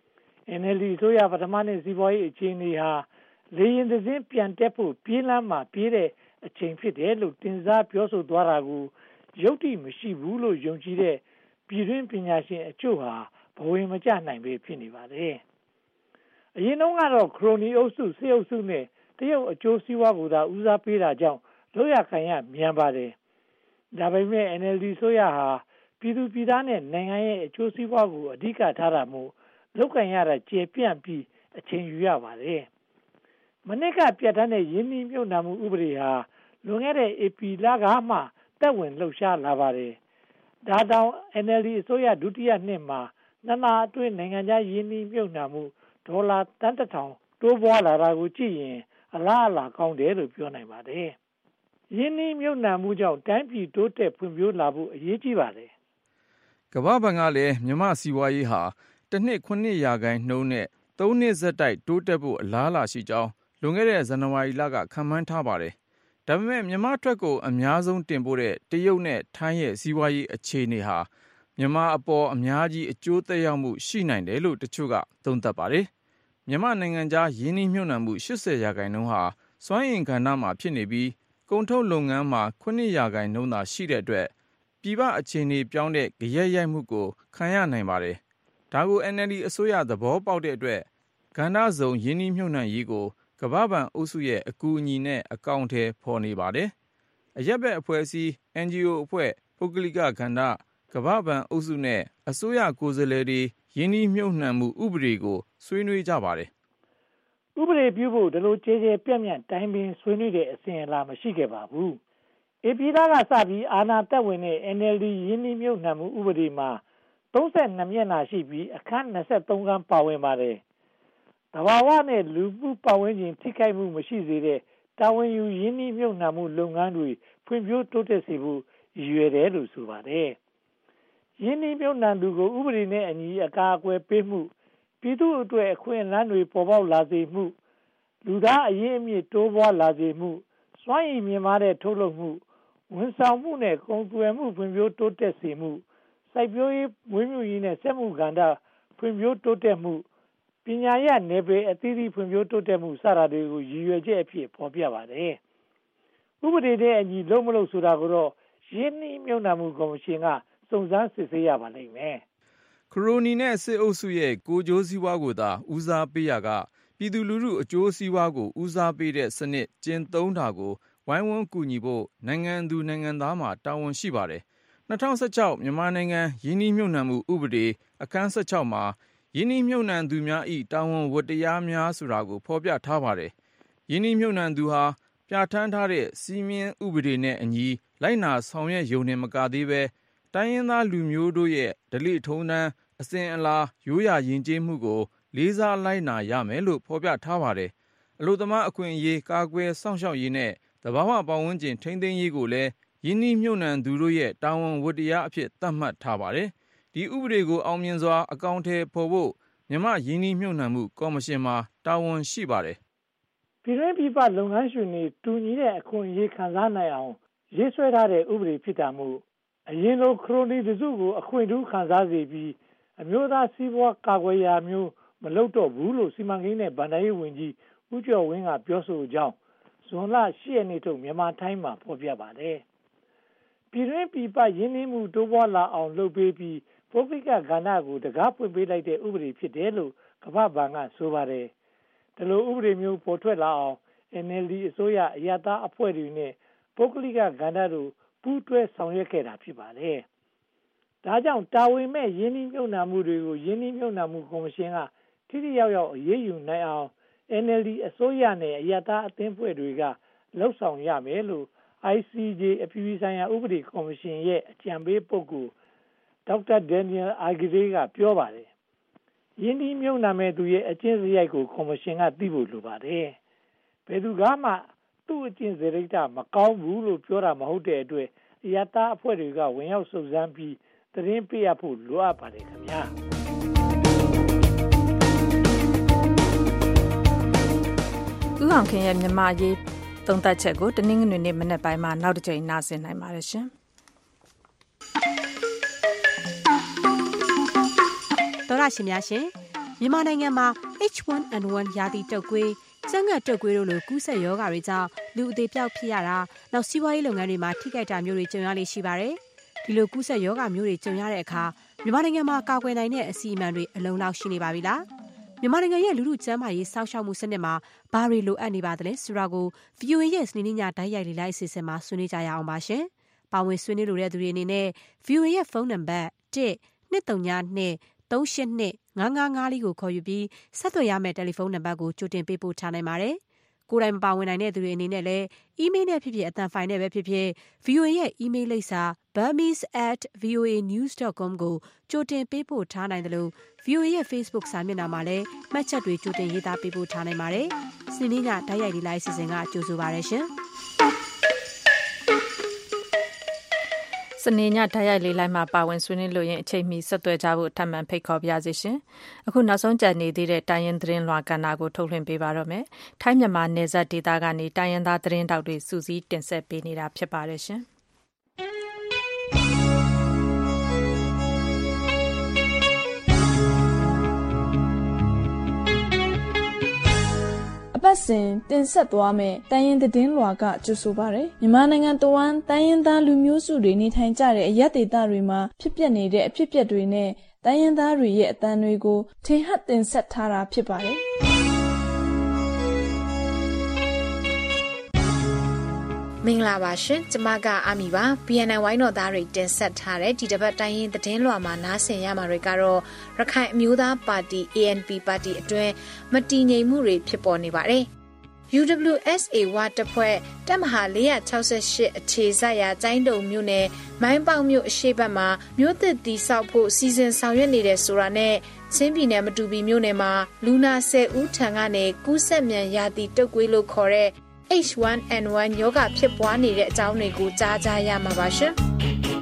NLD ဆိုရပထမနှစ်စီးပွားရေးအခြေအနေဟာလေရင်သင်းပြန်တက်ဖို့ပြေးလမ်းမှာပြေးတဲ့အချိန်ဖြစ်တယ်လို့တင်စားပြောဆိုသွားတာကိုယုတ်တိမရှိဘူးလို့ယုံကြည်တဲ့ပြည်တွင်းပညာရှင်အချို့ဟာဘဝင်မကျနိုင်ပဲဖြစ်နေပါတယ်။အရင်တုန်းကတော့ခရိုနီအုပ်စုစစ်အုပ်စုနဲ့တရုတ်အကျိုးစီးပွားကိုသာဦးစားပေးတာကြောင့်လောက်ရခံရမြန်ပါတယ်။ဒါပေမဲ့ NLD ဆိုရဟာပြည်သူပြည်သားနဲ့နိုင်ငံရဲ့အကျိုးစီးပွားကိုအဓိကထားတာမို့လောက်ခံရတာကျေပြန့်ပြီးအချိန်ယူရပါတယ်။မနစ်ကပြဋ္ဌာန်းတဲ့ရင်းနှီးမြှုပ်နှံမှုဥပဒေဟာလွန်ခဲ့တဲ့ AP လကမှတက်ဝင်လှုပ်ရှားလာပါတယ်။ဒါတောင် NLD အစိုးရဒုတိယနှစ်မှာနှစ်လအတွင်းနိုင်ငံခြားရင်းနှီးမြှုပ်နှံမှုဒေါ်လာတန်1000တိုးပွားလာတာကိုကြည့်ရင်အလားအလာကောင်းတယ်လို့ပြောနိုင်ပါတယ်။ရင်းနှီးမြှုပ်နှံမှုကြောင့်တိုင်းပြည်တိုးတက်ဖွံ့ဖြိုးလာဖို့အရေးကြီးပါတယ်။ကမ္ဘာ့ဘဏ်ကလည်းမြန်မာစီးပွားရေးဟာတစ်နှစ် 9% နဲ့3နှစ်ဆက်တိုက်တိုးတက်ဖို့အလားအလာရှိကြောင်းလွန်ခဲ့တဲ့ဇန်နဝါရီလကခန့်မှန်းထားပါတယ်။ဒါပေမဲ့မြန်မာထွက်ကိုအများဆုံးတင်ပို့တဲ့တရုတ်နဲ့ထိုင်းရဲ့စီးပွားရေးအခြေအနေဟာမြန်မာအပေါ်အများကြီးအကျိုးသက်ရောက်မှုရှိနိုင်တယ်လို့တချို့ကသုံးသပ်ပါတယ်။မြန်မာနိုင်ငံခြားရင်းနှီးမြှုပ်နှံမှု 80% ဟာစွမ်းအင်ကဏ္ဍမှာဖြစ်နေပြီးကုန်ထုတ်လုပ်ငန်းမှာ 9% သာရှိတဲ့အတွက်ပြည်ပအခြေအနေပြောင်းတဲ့ဂယက်ရိုက်မှုကိုခံရနိုင်ပါတယ်။ဒါကို NLD အစိုးရသဘောပေါက်တဲ့အတွက်ကဏ္ဍစုံရင်းနှီးမြှုပ်နှံရေးကိုကမ္ဘာ့ဘဏ်အုပ်စုရဲ့အကူအညီနဲ့အကောင့်ထဲပေါ်နေပါတယ်။အရက်ဘက်အဖွဲ့အစည်း NGO အဖွဲ့ပုဂ္ဂလိကကဏ္ဍကမ္ဘာ့ဘဏ်အုပ်စုနဲ့အစိုးရကိုယ်စားလှယ်တွေရင်းနှီးမြှုပ်နှံမှုဥပဒေကိုဆွေးနွေးကြပါတယ်။ဥပဒေပြုဖို့ဒီလိုကျေကျေပြန့်ပြန့်တိုင်းပင်ဆွေးနွေးတဲ့အစဉ်အလာမရှိခဲ့ပါဘူး။ AP ကစပြီးအာဏာသက်ဝင်တဲ့ NLD ရင်းနှီးမြှုပ်နှံမှုဥပဒေမှာ32မျက်နှာရှိပြီးအခန်း23ခန်းပါဝင်ပါတယ်။သဘာဝနဲ့လူမှုပတ်ဝန်းကျင်ထိခိုက်မှုမရှိစေတဲ့တာဝန်ယူရင်းနှီးမြှုပ်နှံမှုလုပ်ငန်းတွေဖွံ့ဖြိုးတိုးတက်စေဖို့ရည်ရွယ်တယ်လို့ဆိုပါတယ်။ရင်းနှီးမြှုပ်နှံသူကိုဥပဒေနဲ့အညီအကာအကွယ်ပေးမှုပြည်သူ့အတွက်အခွင့်အလမ်းတွေပေါ်ပေါက်လာစေမှုလူသားအရင်းအမြစ်တိုးပွားလာစေမှုစွမ်းရည်မြင့်မားတဲ့ထုတ်လုပ်မှုဝန်ဆောင်မှုနဲ့ကုန်သွယ်မှုဖွံ့ဖြိုးတိုးတက်စေမှုစိုက်ပျိုးရေးမွေးမြူရေးနဲ့စက်မှုကဏ္ဍဖွံ့ဖြိုးတိုးတက်မှုပညာရေးနယ်ပယ်အသီးသီးဖွံ့ဖြိုးတိုးတက်မှုစတာတွေကိုရည်ရွယ်ချက်အဖြစ်ဖော်ပြပါတယ်။ဥပဒေနဲ့အညီလုံးမလို့ဆိုတာကိုတော့ရင်းနှီးမြှုပ်နှံမှုကော်မရှင်ကစုံစမ်းစစ်ဆေးရပါလိမ့်မယ်။ခရိုနီနဲ့စစ်အုပ်စုရဲ့ကိုကျိုးစည်းဝါးကိုသာဦးစားပေးရကပြည်သူလူထုအကျိုးစီးပွားကိုဦးစားပေးတဲ့စနစ်ကျင့်သုံးတာကိုဝိုင်းဝန်းကူညီဖို့နိုင်ငံသူနိုင်ငံသားမှာတာဝန်ရှိပါတယ်။2016မြန်မာနိုင်ငံရင်းနှီးမြှုပ်နှံမှုဥပဒေအခန်း16မှာရင်းနှီးမြှုပ်နှံသူများ၏တာဝန်ဝတ္တရားများဆိုတာကိုဖော်ပြထားပါတယ်။ရင်းနှီးမြှုပ်နှံသူဟာပြဋ္ဌာန်းထားတဲ့စည်းမျဉ်းဥပဒေနဲ့အညီလိုက်နာဆောင်ရွက်ရုံနဲ့မကသေးပဲတိုင်းရင်းသားလူမျိုးတို့ရဲ့ဓလေ့ထုံးတမ်းအစဉ်အလာရိုးရာယဉ်ကျေးမှုကိုလေးစားလိုက်နာရမယ်လို့ဖော်ပြထားပါတယ်။အလို့သမားအခွင့်အရေးကာကွယ်စောင့်ရှောက်ရေးနဲ့သဘာဝပတ်ဝန်းကျင်ထိန်းသိမ်းရေးကိုလည်းရင်းနှီးမြှုပ်နှံသူတို့ရဲ့တာဝန်ဝတ္တရားအဖြစ်သတ်မှတ်ထားပါတယ်။ဒီဥပဒေကိုအောင်မြင်စွာအကောင်အထည်ဖော်ဖို့မြန်မာရင်းနှီးမြှုပ်နှံမှုကော်မရှင်မှာတာဝန်ရှိပါတယ်။ပြည်တွင်းပြည်ပလုပ်ငန်းရှင်တွေတူညီတဲ့အခွင့်အရေးခံစားနိုင်အောင်ရေးဆွဲထားတဲ့ဥပဒေဖြစ်တာမို့အရင်လိုခရိုနီတစုကိုအခွင့်အထူးခံစားစေပြီးအမျိုးသားစီးပွားကာကွယ်ရာမျိုးမလုပ်တော့ဘူးလို့စီမံကိန်းနဲ့ဗဏ္ဍာရေးဝန်ကြီးဦးကျော်ဝင်းကပြောဆိုကြောင်းဇွန်လ10ရက်နေ့ထုတ်မြန်မာတိုင်းမှာဖော်ပြပါတယ်။ပြည်တွင်းပြည်ပရင်းနှီးမှုတိုးပွားလာအောင်လုပ်ပေးပြီးပုဂ္ဂလိကကဏ္ဍကိုတကားဖွင့်ပေးလိုက်တဲ့ဥပဒေဖြစ်တယ်လို့ကမ္ဘာ့ဘဏ်ကဆိုပါတယ်။ဒီလိုဥပဒေမျိုးပေါ်ထွက်လာအောင် NLD အစိုးရအရသာအဖွဲ့တွေနဲ့ပုဂ္ဂလိကကဏ္ဍတို့ပူးတွဲဆောင်ရွက်ခဲ့တာဖြစ်ပါတယ်။ဒါကြောင့်တာဝန်မဲ့ရင်းနှီးမြှုပ်နှံမှုတွေကိုရင်းနှီးမြှုပ်နှံမှုကော်မရှင်ကထိထိရောက်ရောက်အရေးယူနိုင်အောင် NLD အစိုးရနဲ့အရသာအသင်းဖွဲ့တွေကလှုပ်ဆောင်ရမယ်လို့ ICJ အပြည်ပြည်ဆိုင်ရာဥပဒေကော်မရှင်ရဲ့အကြံပေးပုဂ္ဂိုလ်ဒေါက်တာဒန်နီယယ်အာဂရေကပြောပါတယ်။ရင်းနှီးမြှုပ်နှံမဲ့သူရဲ့အကျင့်စရိုက်ကိုကော်မရှင်ကသိဖို့လိုပါတယ်။ဘယ်သူကမှသူ့အကျင့်စရိတ်မကောင်းဘူးလို့ပြောတာမဟုတ်တဲ့အတွက်အရသာအဖွဲ့တွေကဝင်ရောက်စုံစမ်းပြီးသတင်းပေးရဖို့လိုအပ်ပါတယ်ခင်ဗျာ။ဦးအောင်ခင်ရဲ့မြန်မာရေးသုံးသပ်ချက်ကိုတနင်္ဂနွေနေ့မနက်ပိုင်းမှာနောက်တစ်ကြိမ်နားဆင်နိုင်ပါတယ်ရှင်။ရရှင်များရှင်မြန်မာနိုင်ငံမှာ H1N1 ရာသီတုပ်ကွေးကျန်းငတ်တုပ်ကွေးတို့လိုကူးစက်ရောဂါတွေကြောင့်လူအသေးပြောက်ဖြစ်ရတာနောက်စီးပွားရေးလုပ်ငန်းတွေမှာထိခိုက်တာမျိုးတွေကြုံရလေရှိပါတယ်ဒီလိုကူးစက်ရောဂါမျိုးတွေကြုံရတဲ့အခါမြန်မာနိုင်ငံမှာကာကွယ်နိုင်တဲ့အစီအမံတွေအလုံးလောက်ရှိနေပါပြီလားမြန်မာနိုင်ငံရဲ့လူထုကျန်းမာရေးစောင့်ရှောက်မှုစနစ်မှာဘာတွေလိုအပ်နေပါသလဲဆိုတာကို VOA ရဲ့စနေနေ့ညတိုက်ရိုက်လေ့လာအစီအစဉ်မှာဆွေးနွေးကြရအောင်ပါရှင်။ပါဝင်ဆွေးနွေးလိုတဲ့သူတွေအနေနဲ့ VOA ရဲ့ဖုန်းနံပါတ် 1-232-382-555ကိုခေါ်ယူပြီးဆက်သွယ်ရမယ့်တယ်လီဖုန်းနံပါတ်ကိုကြိုတင်ပေးပို့ထားနိုင်ပါတယ်။ကိုယ်တိုင်မပါဝင်နိုင်တဲ့သူတွေအနေနဲ့လည်းအီးမေးလ်နဲ့ဖြစ်ဖြစ်အသံဖိုင်နဲ့ပဲဖြစ်ဖြစ် VOA ရဲ့အီးမေးလ်လိပ်စာ burmese@voanews.com ကိုကြိုတင်ပေးပို့ထားနိုင်တယ်လို့ VOA ရဲ့ Facebook စာမျက်နှာမှာလည်းမှတ်ချက်တွေကြိုတင်ရေးသားပေးပို့ထားနိုင်ပါတယ်။စနေနေ့ညတိုက်ရိုက်ဒီလိုက်စီစဉ်ကကြိုဆိုပါရရှင်။စနေညဓာတ်ရိုက်လေးလိုက်မှာပါဝင်ဆွေးနွေးလို့ရင်အချိန်မီဆက်သွယ်ကြဖို့ထပ်မံဖိတ်ခေါ်ပါရစေရှင်။အခုနောက်ဆုံးကြံနေသေးတဲ့တိုင်းရင်းသတင်းလွှာကဏ္ဍကိုထုတ်လွှင့်ပေးပါတော့မယ်။ထိုင်းမြန်မာနယ်စပ်ဒေသကနေတိုင်းရင်းသားသတင်းတောက်တွေစူးစီးတင်ဆက်ပေးနေတာဖြစ်ပါတယ်ရှင်။အပတ်စဉ်တင်ဆက်သွားမယ့်တိုင်းရင်းသတင်းလွှာကကြိုဆိုပါရယ်မြန်မာနိုင်ငံတဝန်းတိုင်းရင်းသားလူမျိုးစုတွေနေထိုင်ကြတဲ့အရပ်ဒေသတွေမှာဖြစ်ပျက်နေတဲ့အဖြစ်အပျက်တွေနဲ့တိုင်းရင်းသားတွေရဲ့အသံတွေကိုထင်ဟပ်တင်ဆက်ထားတာဖြစ်ပါတယ်မင်္ဂလာပါရှင်ကျမကအာမီပါ BNN ဝိုင်းတော်သားတွေတင်ဆက်ထားတဲ့ဒီတစ်ပတ်တိုင်းရင်းသတင်းလွှာမှာနားဆင်ရမှာတွေကတော့ရခိုင်အမျိုးသားပါတီ ANP ပါတီအတွင်းမတည်ငြိမ်မှုတွေဖြစ်ပေါ်နေပါတယ် UWSA ဝါတပ်ဖွဲ့တပ်မဟာ468အခြေစိုက်ရာကျိုင်းတုံမြို့နယ်မိုင်းပေါက်မြို့အရှေ့ဘက်မှာမြို့သစ်တည်ဆောက်ဖို့စီစဉ်ဆောင်ရွက်နေတဲ့ဆိုတာနဲ့ချင်းပြည်နယ်မတူပီမြို့နယ်မှာလူနာ10ဦးထံကနေကူးစက်မြန်ရာသီတုပ်ကွေးလို့ခေါ်တဲ့H1N1 ရောဂါဖြစ်ပွားနေတဲ့အကြောင်းတွေကိုကြားကြရမှာပါရှင်။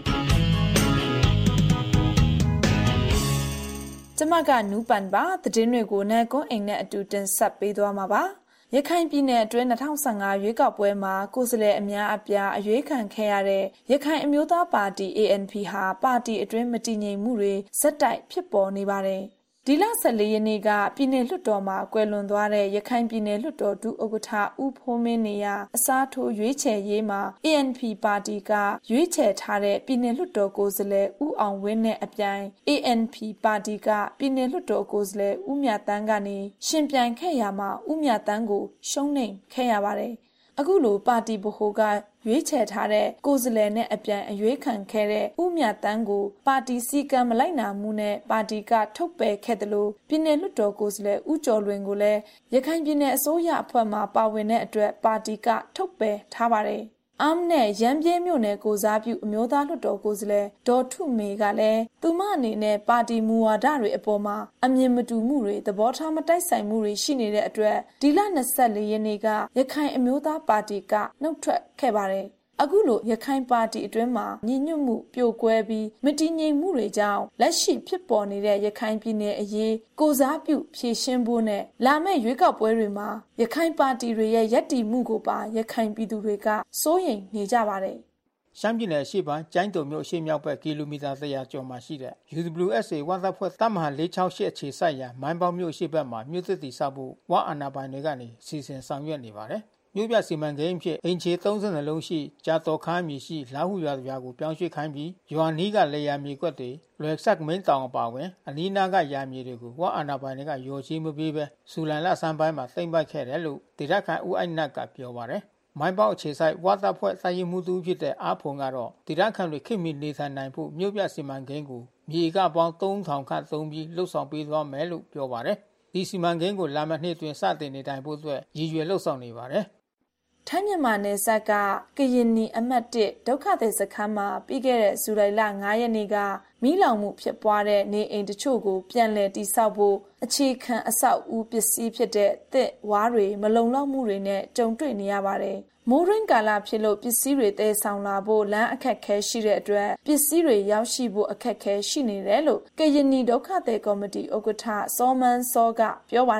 ကျမကနူးပန်ပါသတင်းတွေကိုနဲ့ကွန်အိမ်နဲ့အတူတင်ဆက်ပေးသွားမှာပါ။ရခိုင်ပြည်နယ်အတွင်း2015ရွေးကောက်ပွဲမှာကိုယ်စားလှယ်အများအပြားအရွေးခံခဲ့ရတဲ့ရခိုင်အမျိုးသားပါတီ ANP ဟာပါတီအတွင်းမတည်ငြိမ်မှုတွေဇက်တိုက်ဖြစ်ပေါ်နေပါတယ်။ဒီလ14ရက်နေ့ကပြည်နယ်လွှတ်တော်မှာကွယ်လွန်သွားတဲ့ရခိုင်ပြည်နယ်လွှတ်တော်ဒုဥက္ကဋ္ဌဦးဖိုးမင်းနေရအစားထိုးရွေးချယ်ရေးမှာ ANP ပါတီကရွေးချယ်ထားတဲ့ပြည်နယ်လွှတ်တော်ကိုယ်စားလှယ်ဦးအောင်ဝင်းနဲ့အပြိုင် ANP ပါတီကပြည်နယ်လွှတ်တော်ကိုယ်စားလှယ်ဦးမြတ်တန်းကနေရှင်ပြိုင်ခဲ့ရမှာဦးမြတ်တန်းကိုရှုံးနိမ့်ခဲ့ရပါတယ်။အခုလိုပါတီဗဟိုကရွေးချယ်ထားတဲ့ကိုယ်စားလှယ်နဲ့အပြိုင်အရွေးခံခဲ့တဲ့ဦးမြတ်တန်းကိုပါတီစည်းကမ်းမလိုက်နာမှုနဲ့ပါတီကထုတ်ပယ်ခဲ့တယ်လို့ပြည်နယ်လွှတ်တော်ကိုယ်စားလှယ်ဦးကျော်လွင်ကိုလည်းရခိုင်ပြည်နယ်အစိုးရအဖွဲ့မှပါဝင်တဲ့အတွက်ပါတီကထုတ်ပယ်ထားပါတယ်။အမ်နဲ့ရန်ပြေးမြို့နယ်ကိုစားပြုအမျိုးသားလွှတ်တော်ကိုယ်စားလှယ်ဒေါ်ထုမေကလည်းသူမအနေနဲ့ပါတီမူဝါဒတွေအပေါ်မှာအမြင်မတူမှုတွေသဘောထားမတိုက်ဆိုင်မှုတွေရှိနေတဲ့အတွက်ဒီလ24ရက်နေ့ကရခိုင်အမျိုးသားပါတီကနှုတ်ထွက်ခဲ့ပါတယ်။အခုလိုရခိုင်ပါတီအတွင်းမှာညီညွတ်မှုပြိုကွဲပြီးမတည်ငြိမ်မှုတွေကြောင့်လက်ရှိဖြစ်ပေါ်နေတဲ့ရခိုင်ပြည်နယ်အရေးကိုစားပြုဖြေရှင်းဖို့နဲ့လာမယ့်ရွေးကောက်ပွဲတွေမှာရခိုင်ပါတီတွေရဲ့ယက်တီမှုကိုပါရခိုင်ပြည်သူတွေကစိုးရိမ်နေကြပါတယ်ရှမ်းပြည်နယ်ရှေ့ပိုင်းကျိုင်းတုံမြို့ရှေ့မြောက်ဘက်ကီလိုမီတာ100ကျော်မှာရှိတဲ့ UWSA ဝါတပ်ဖွဲ့တပ်မဟာ468အခြေစိုက်ရာမိုင်းပေါက်မြို့ရှေ့ဘက်မှာမြို့သစ်တည်ဆောက်ဖို့ဝါအာဏာပိုင်တွေကနေစီစဉ်ဆောင်ရွက်နေပါတယ်မြို့ပြစီမံကိန်းဖြစ်အင်ချေ30လုံးရှိကြာတော်ခါမြေရှိလာဟုရွာကိုပြောင်းရွှေ့ခိုင်းပြီးရွာနီးကလေယာမြေကွက်တွေလွယ်ဆက်မင်းတောင်အပါဝင်အနီးနားကယာမြေတွေကိုဝါအာဏာပိုင်တွေကရော်ချီးမပေးပဲစူလန်လဆန်းပိုင်းမှာသိမ့်ပိုက်ခဲ့တယ်လို့ဒေသခံဦးအိုက်နတ်ကပြောပါတယ်မိုင်းပေါက်အခြေဆိုင်ဝါတပ်ဖွဲ့စာရေးမှုသူဖြစ်တဲ့အားဖုံကတော့ဒေသခံတွေခိမိနေထိုင်နိုင်ဖို့မြို့ပြစီမံကိန်းကိုမြေကပေါင်း3000ခန့်သုံးပြီးလှုပ်ဆောင်ပေးသွားမယ်လို့ပြောပါတယ်ဒီစီမံကိန်းကိုလာမယ့်နှစ်တွင်စတင်နေထိုင်ဖို့အတွက်ရည်ရွယ်လှုပ်ဆောင်နေပါတယ်ထိုင်းမြန်မာနယ်စပ်ကကရင်နီအမှတ်1ဒုက္ခသည်စခန်းမှာပြီးခဲ့တဲ့ဇူလိုင်လ9ရက်နေ့ကမီးလောင်မှုဖြစ်ပွားတဲ့နေအိမ်တချို့ကိုပြန်လည်တည်ဆောက်ဖို့အခြေခံအဆောက်အဦပစ္စည်းဖြစ်တဲ့သစ်ဝါးတွေမလုံလောက်မှုတွေနဲ့ကြုံတွေ့နေရပါတယ်။မိုးရင်းကာလဖြစ်လို့ပစ္စည်းတွေတည်ဆောင်လာဖို့လမ်းအခက်ခဲရှိတဲ့အတွက်ပစ္စည်းတွေရောက်ရှိဖို့အခက်ခဲရှိနေတယ်လို့ကရင်နီဒုက္ခသည်ကော်မတီဥက္ကဋ္ဌစောမန်းစောကပြောပါတယ်။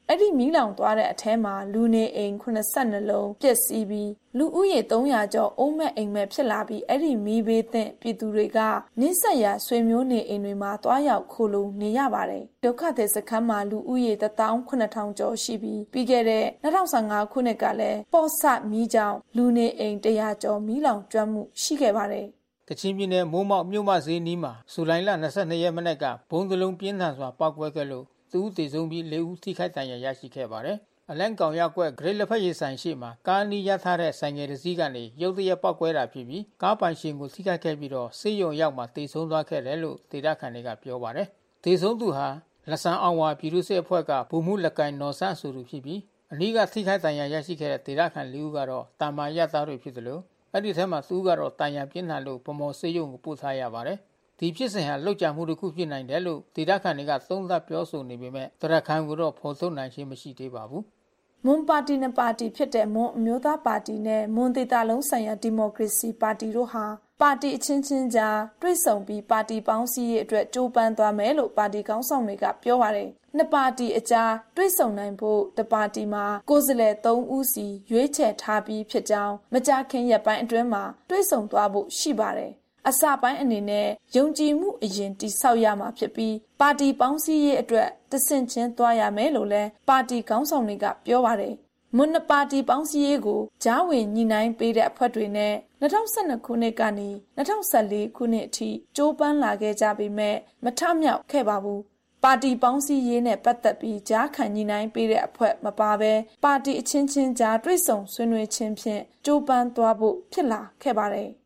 အဲ့ဒီမီးလောင်သွားတဲ့အထဲမှာလူနေအိမ်82လုံးပျက်စီးပြီးလူဦးရေ300ကျော်အိုးမဲ့အိမ်မဲ့ဖြစ်လာပြီးအဲ့ဒီမီးဘေးသင့်ပြည်သူတွေကနစ်ဆက်ရဆွေမျိုးနေအိမ်တွေမှာတွားရောက်ခိုလုံနေရပါတယ်ဒုက္ခသည်စခန်းမှာလူဦးရေ18000ကျော်ရှိပြီးပြီးခဲ့တဲ့2015ခုနှစ်ကလည်းပေါ့ဆမီးကြောင့်လူနေအိမ်100ကျော်မီးလောင်ကျွမ်းမှုရှိခဲ့ပါတယ်ကချင်ပြည်နယ်မိုးမောက်မြို့မဈေးနီးမှာဇူလိုင်လ22ရက်မနက်ကဘုံသလုံးပြင်းထန်စွာပောက်ကွဲခဲ့လို့သူဦးတည်ဆုံးပြီး4ဦးထိခိုက်ဒဏ်ရာရရှိခဲ့ပါတယ်။အလန်းကောင်ရက်ကွက်ဂရိတ်လက်ဖက်ရည်ဆိုင်ရှိမှာကားနီးရထားတဲ့ဆိုင်ငယ်တစ်စီးကနေရုတ်တရက်ပောက်ကွဲတာဖြစ်ပြီးကားပိုင်ရှင်ကိုထိခိုက်ခဲ့ပြီးတော့ဆေးရုံရောက်မှတည်ဆုံးသွားခဲ့တယ်လို့ဒေသခံတွေကပြောပါတယ်။တည်ဆုံးသူဟာလက်ဆန်းအောင်ဝါပြည်သူ့စစ်အဖွဲ့ကဗိုလ်မှူးလက်ကိုင်နော်ဆန်းအဆိုသူဖြစ်ပြီးအနီးကထိခိုက်ဒဏ်ရာရရှိခဲ့တဲ့ဒေသခံ၄ဦးကတော့တာမန်ရသားတွေဖြစ်တယ်လို့အဲ့ဒီထဲမှာသူကတော့တန်ရန်ပြင်းထန်လို့ဗမော်ဆေးရုံကိုပို့ထားရပါတယ်။ဒီဖြစ်စဉ်ဟာလှုပ်ကြံမှုတစ်ခုဖြစ်နိုင်တယ်လို့ဒေသခံတွေကသုံးသပ်ပြောဆိုနေပေမဲ့တရခန်ကိုတော့ဖော်ထုတ်နိုင်ခြင်းမရှိသေးပါဘူး။မွန်ပါတီနဲ့ပါတီဖြစ်တဲ့မွန်အမျိုးသားပါတီနဲ့မွန်ဒေသလုံးဆိုင်ရာဒီမိုကရေစီပါတီတို့ဟာပါတီအချင်းချင်းကြားတွေ့ဆုံပြီးပါတီပေါင်းစည်းရေးအတွက်ကြိုးပမ်းသွားမယ်လို့ပါတီခေါင်းဆောင်တွေကပြောပါတယ်။နှစ်ပါတီအကြားတွေ့ဆုံနိုင်ဖို့တပါတီမှာကိုယ်စားလှယ်3ဦးစီရွေးချယ်ထားပြီးဖြစ်ကြောင်းမကြာခင်ရက်ပိုင်းအတွင်းမှာတွေ့ဆုံသွားဖို့ရှိပါတယ်။အစပိုင်းအနေနဲ့ယုံကြည်မှုအရင်တိဆောက်ရမှာဖြစ်ပြီးပါတီပေါင်းစည်းရေးအတွက်တဆင့်ချင်းသွားရမယ်လို့လည်းပါတီခေါင်းဆောင်တွေကပြောပါတယ်။မွန်ပါတီပေါင်းစည်းရေးကိုကြားဝင်ညှိနှိုင်းပေးတဲ့အဖွဲ့တွေနဲ့2012ခုနှစ်ကနေ2014ခုနှစ်အထိကြိုးပမ်းလာခဲ့ကြပေမဲ့မထမြောက်ခဲ့ပါဘူး။ပါတီပေါင်းစည်းရေးနဲ့ပတ်သက်ပြီးကြားခံညှိနှိုင်းပေးတဲ့အဖွဲ့မပါဘဲပါတီအချင်းချင်းကြားတွေ့ဆုံဆွေးနွေးခြင်းဖြင့်ကြိုးပမ်းသွားဖို့ဖြစ်လာခဲ့ပါတယ်။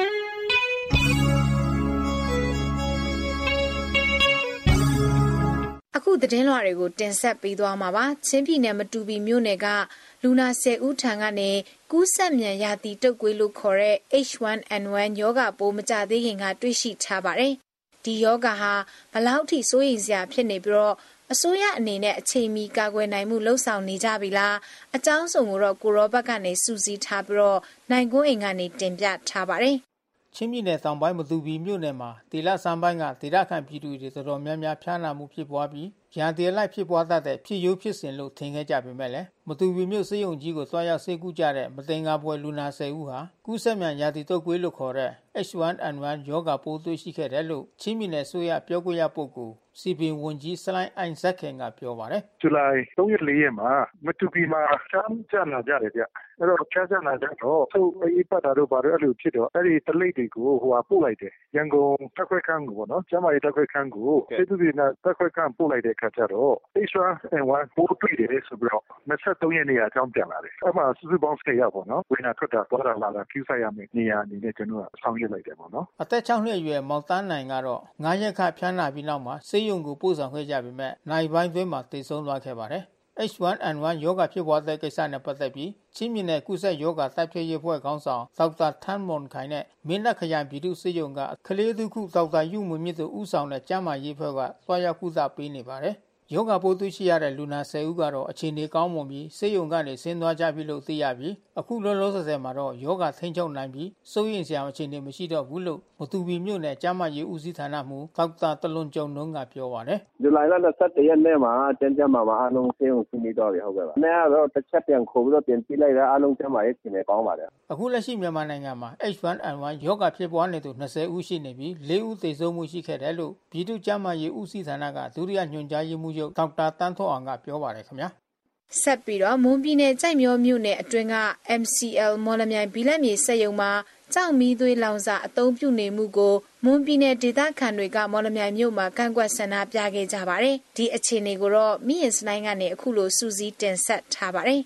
အခုသတင်းလွှာတွေကိုတင်ဆက်ပေးသွားမှာပါချင်းပြည်နယ်မတူပီမြို့နယ်ကလူနာ10ဦးထံကနေကူးစက်မြန်ရာသီတုပ်ကွေးလို့ခေါ်တဲ့ H1N1 ရောဂါပိုးမကြသေးခင်ကတွေ့ရှိထားပါတယ်ဒီရောဂါဟာဘလောက်ထိစိုးရိမ်စရာဖြစ်နေပြီးတော့အစိုးရအနေနဲ့အချိန်မီကာကွယ်နိုင်မှုလှုံ့ဆော်နေကြပြီလားအကြောင်းစုံကိုတော့ကိုရောဘတ်ကနေစူးစီးထားပြီးတော့နိုင်ကွန်းအိမ်ကနေတင်ပြထားပါတယ်ချင်းပြည်နယ်တောင်ပိုင်းမတူပီမြို့နယ်မှာဒေလဆန်းပိုင်းကဒေသခံပြည်သူတွေတော်တော်များများဖျားနာမှုဖြစ်ပွားပြီးရန်တရလိုက်ဖြစ်ပွားတတ်တဲ့ဖြစ်ရိုးဖြစ်စဉ်လို့ထင်ခဲ့ကြပေမဲ့လည်းမတူပီမြို့စေယုံကြီးကိုသွားရောက်ဆေးကုကြတဲ့မတင်ကားပွဲလူနာ10ဦးဟာကူးစက်မြန်ရာသီတုပ်ကွေးလို့ခေါ်တဲ့ H1N1 ရောဂါပိုးတွေ့ရှိခဲ့တယ်လို့ချင်းပြည်နယ်ဆိုရပြောခွင့်ရပုဂ္ဂိုလ်စီပင်ဝန်ကြီးစလိုင်းအိုင်ဇက်ခင်ကပြောပါတယ်ဇူလိုင်3ရက်4ရက်မှာမတူပီမှာချမ်းကြလာကြတယ်ဗျအဲ့တော့ချမ်းကြလာကြတော့သူ့အေးပတ်တာတို့ဘာလို့အဲ့လိုဖြစ်တော့အဲ့ဒီတလိပ်တွေကိုပို့လိုက်တယ်ရန်ကုန်တက်ခွဲခန်းကိုပေါ့နော်ကျမ်းမာရေးတက်ခွဲခန်းကိုစေတူဒီနာတက်ခွဲခန်းပို့လိုက်တဲ့အခါကျတော့ H1N1 ပိုးတွေ့တယ်ဆိုပြီးတော့23ရက်နေ့အကြောင်းပြန်လာတယ်အဲ့မှာစုစုပေါင်း10ရောက်ပေါ့နော်ဝင်လာထွက်တာပေါ်လာလာကျူးဆိုင်ရမယ်နေရာအနေနဲ့ကျွန်တော်ကဆောင်ရွက်လိုက်တယ်ပေါ့နော်အသက်6နှစ်အရွယ်မောင်တန်းနိုင်ကတော့9ရက်ခန့်ဖျားနာပြီးနောက်မှာဆေးရုံကိုပို့ဆောင်ခဲ့ကြပေမဲ့နိုင်ပိုင်းသွင်းမှာတည်ဆုံးသွားခဲ့ပါတယ်H1N1 ရောဂါဖြစ်ပွားတဲ့ကိစ္စနဲ့ပတ်သက်ပြီးချင်းပြည်နယ်ကုသရောဂါတိုက်ဖျက်ရေးအဖွဲ့ခေါင်းဆောင်ဒေါက်တာထန်းမွန်ခိုင်နဲ့မင်းတပ်ခရိုင်ပြည်သူ့စေယုံကကလေးသူခုဒေါက်တာယူမွေမြင့်တို့ဦးဆောင်တဲ့ကျန်းမာရေးအဖွဲ့ကသွားရောက်ကုသပေးနေပါတယ်ယောဂပိုးတွေ့ရှိရတဲ့လူနာ10ဦးကတော့အခြေအနေကောင်းမွန်ပြီးဆေးရုံကနေဆင်းသွားကြပြီလို့သိရပြီးအခုလောလောဆယ်မှာတော့ယောဂထိန်းချုပ်နိုင်ပြီးစိုးရိမ်စရာအခြေအနေမရှိတော့ဘူးလို့မတူပီမြို့နယ်ကျန်းမာရေးဦးစီးဌာနမှဒေါက်တာတလွန်ကျုံနှုံးကပြောပါတယ်ဇူလိုင်လ21ရက်နေ့မှာကျန်းမာအားလုံးဆေးရုံဆင်းပြီးတော့ပြီဟုတ်ကဲ့ပါ။နေ့ကတော့တစ်ချက်ပြန်ခေါ်ပြီးတော့ပြန်ကြည့်လိုက်တာအားလုံးကျန်းမာရေးအခြေအနေကောင်းပါတယ်။အခုလက်ရှိမြန်မာနိုင်ငံမှာ H1N1 ယောဂဖြစ်ပွားနေသူ20ဦးရှိနေပြီး4ဦးသေဆုံးမှုရှိခဲ့တယ်လို့ပြည်သူ့ကျန်းမာရေးဦးစီးဌာနကဒုတိယညွှန်ကြားရေးမှူးချုပ်ဒေါက်တာတန်းထွန်းအောင်ကပြောပါတယ်ခင်ဗျာ။ဆက်ပြီးတော့မွန်ပြည်နယ်ကြိုက်မြောမြို့နယ်အတွင်းက MCL မော်လမြိုင်ဘီလက်မြေစက်ရုံမှာကြောက်မီးသွေးလောင်စာအသုံးပြုနေမှုကိုမွန်ပြည်နယ်ဒေသခံတွေကမော်လမြိုင်မြို့မှာကန့်ကွက်ဆန္ဒပြခဲ့ကြပါတယ်။ဒီအခြေအနေကိုတော့မိရင်စနိုင်းကနေအခုလိုစူးစီးတင်ဆက်ထားပါတယ်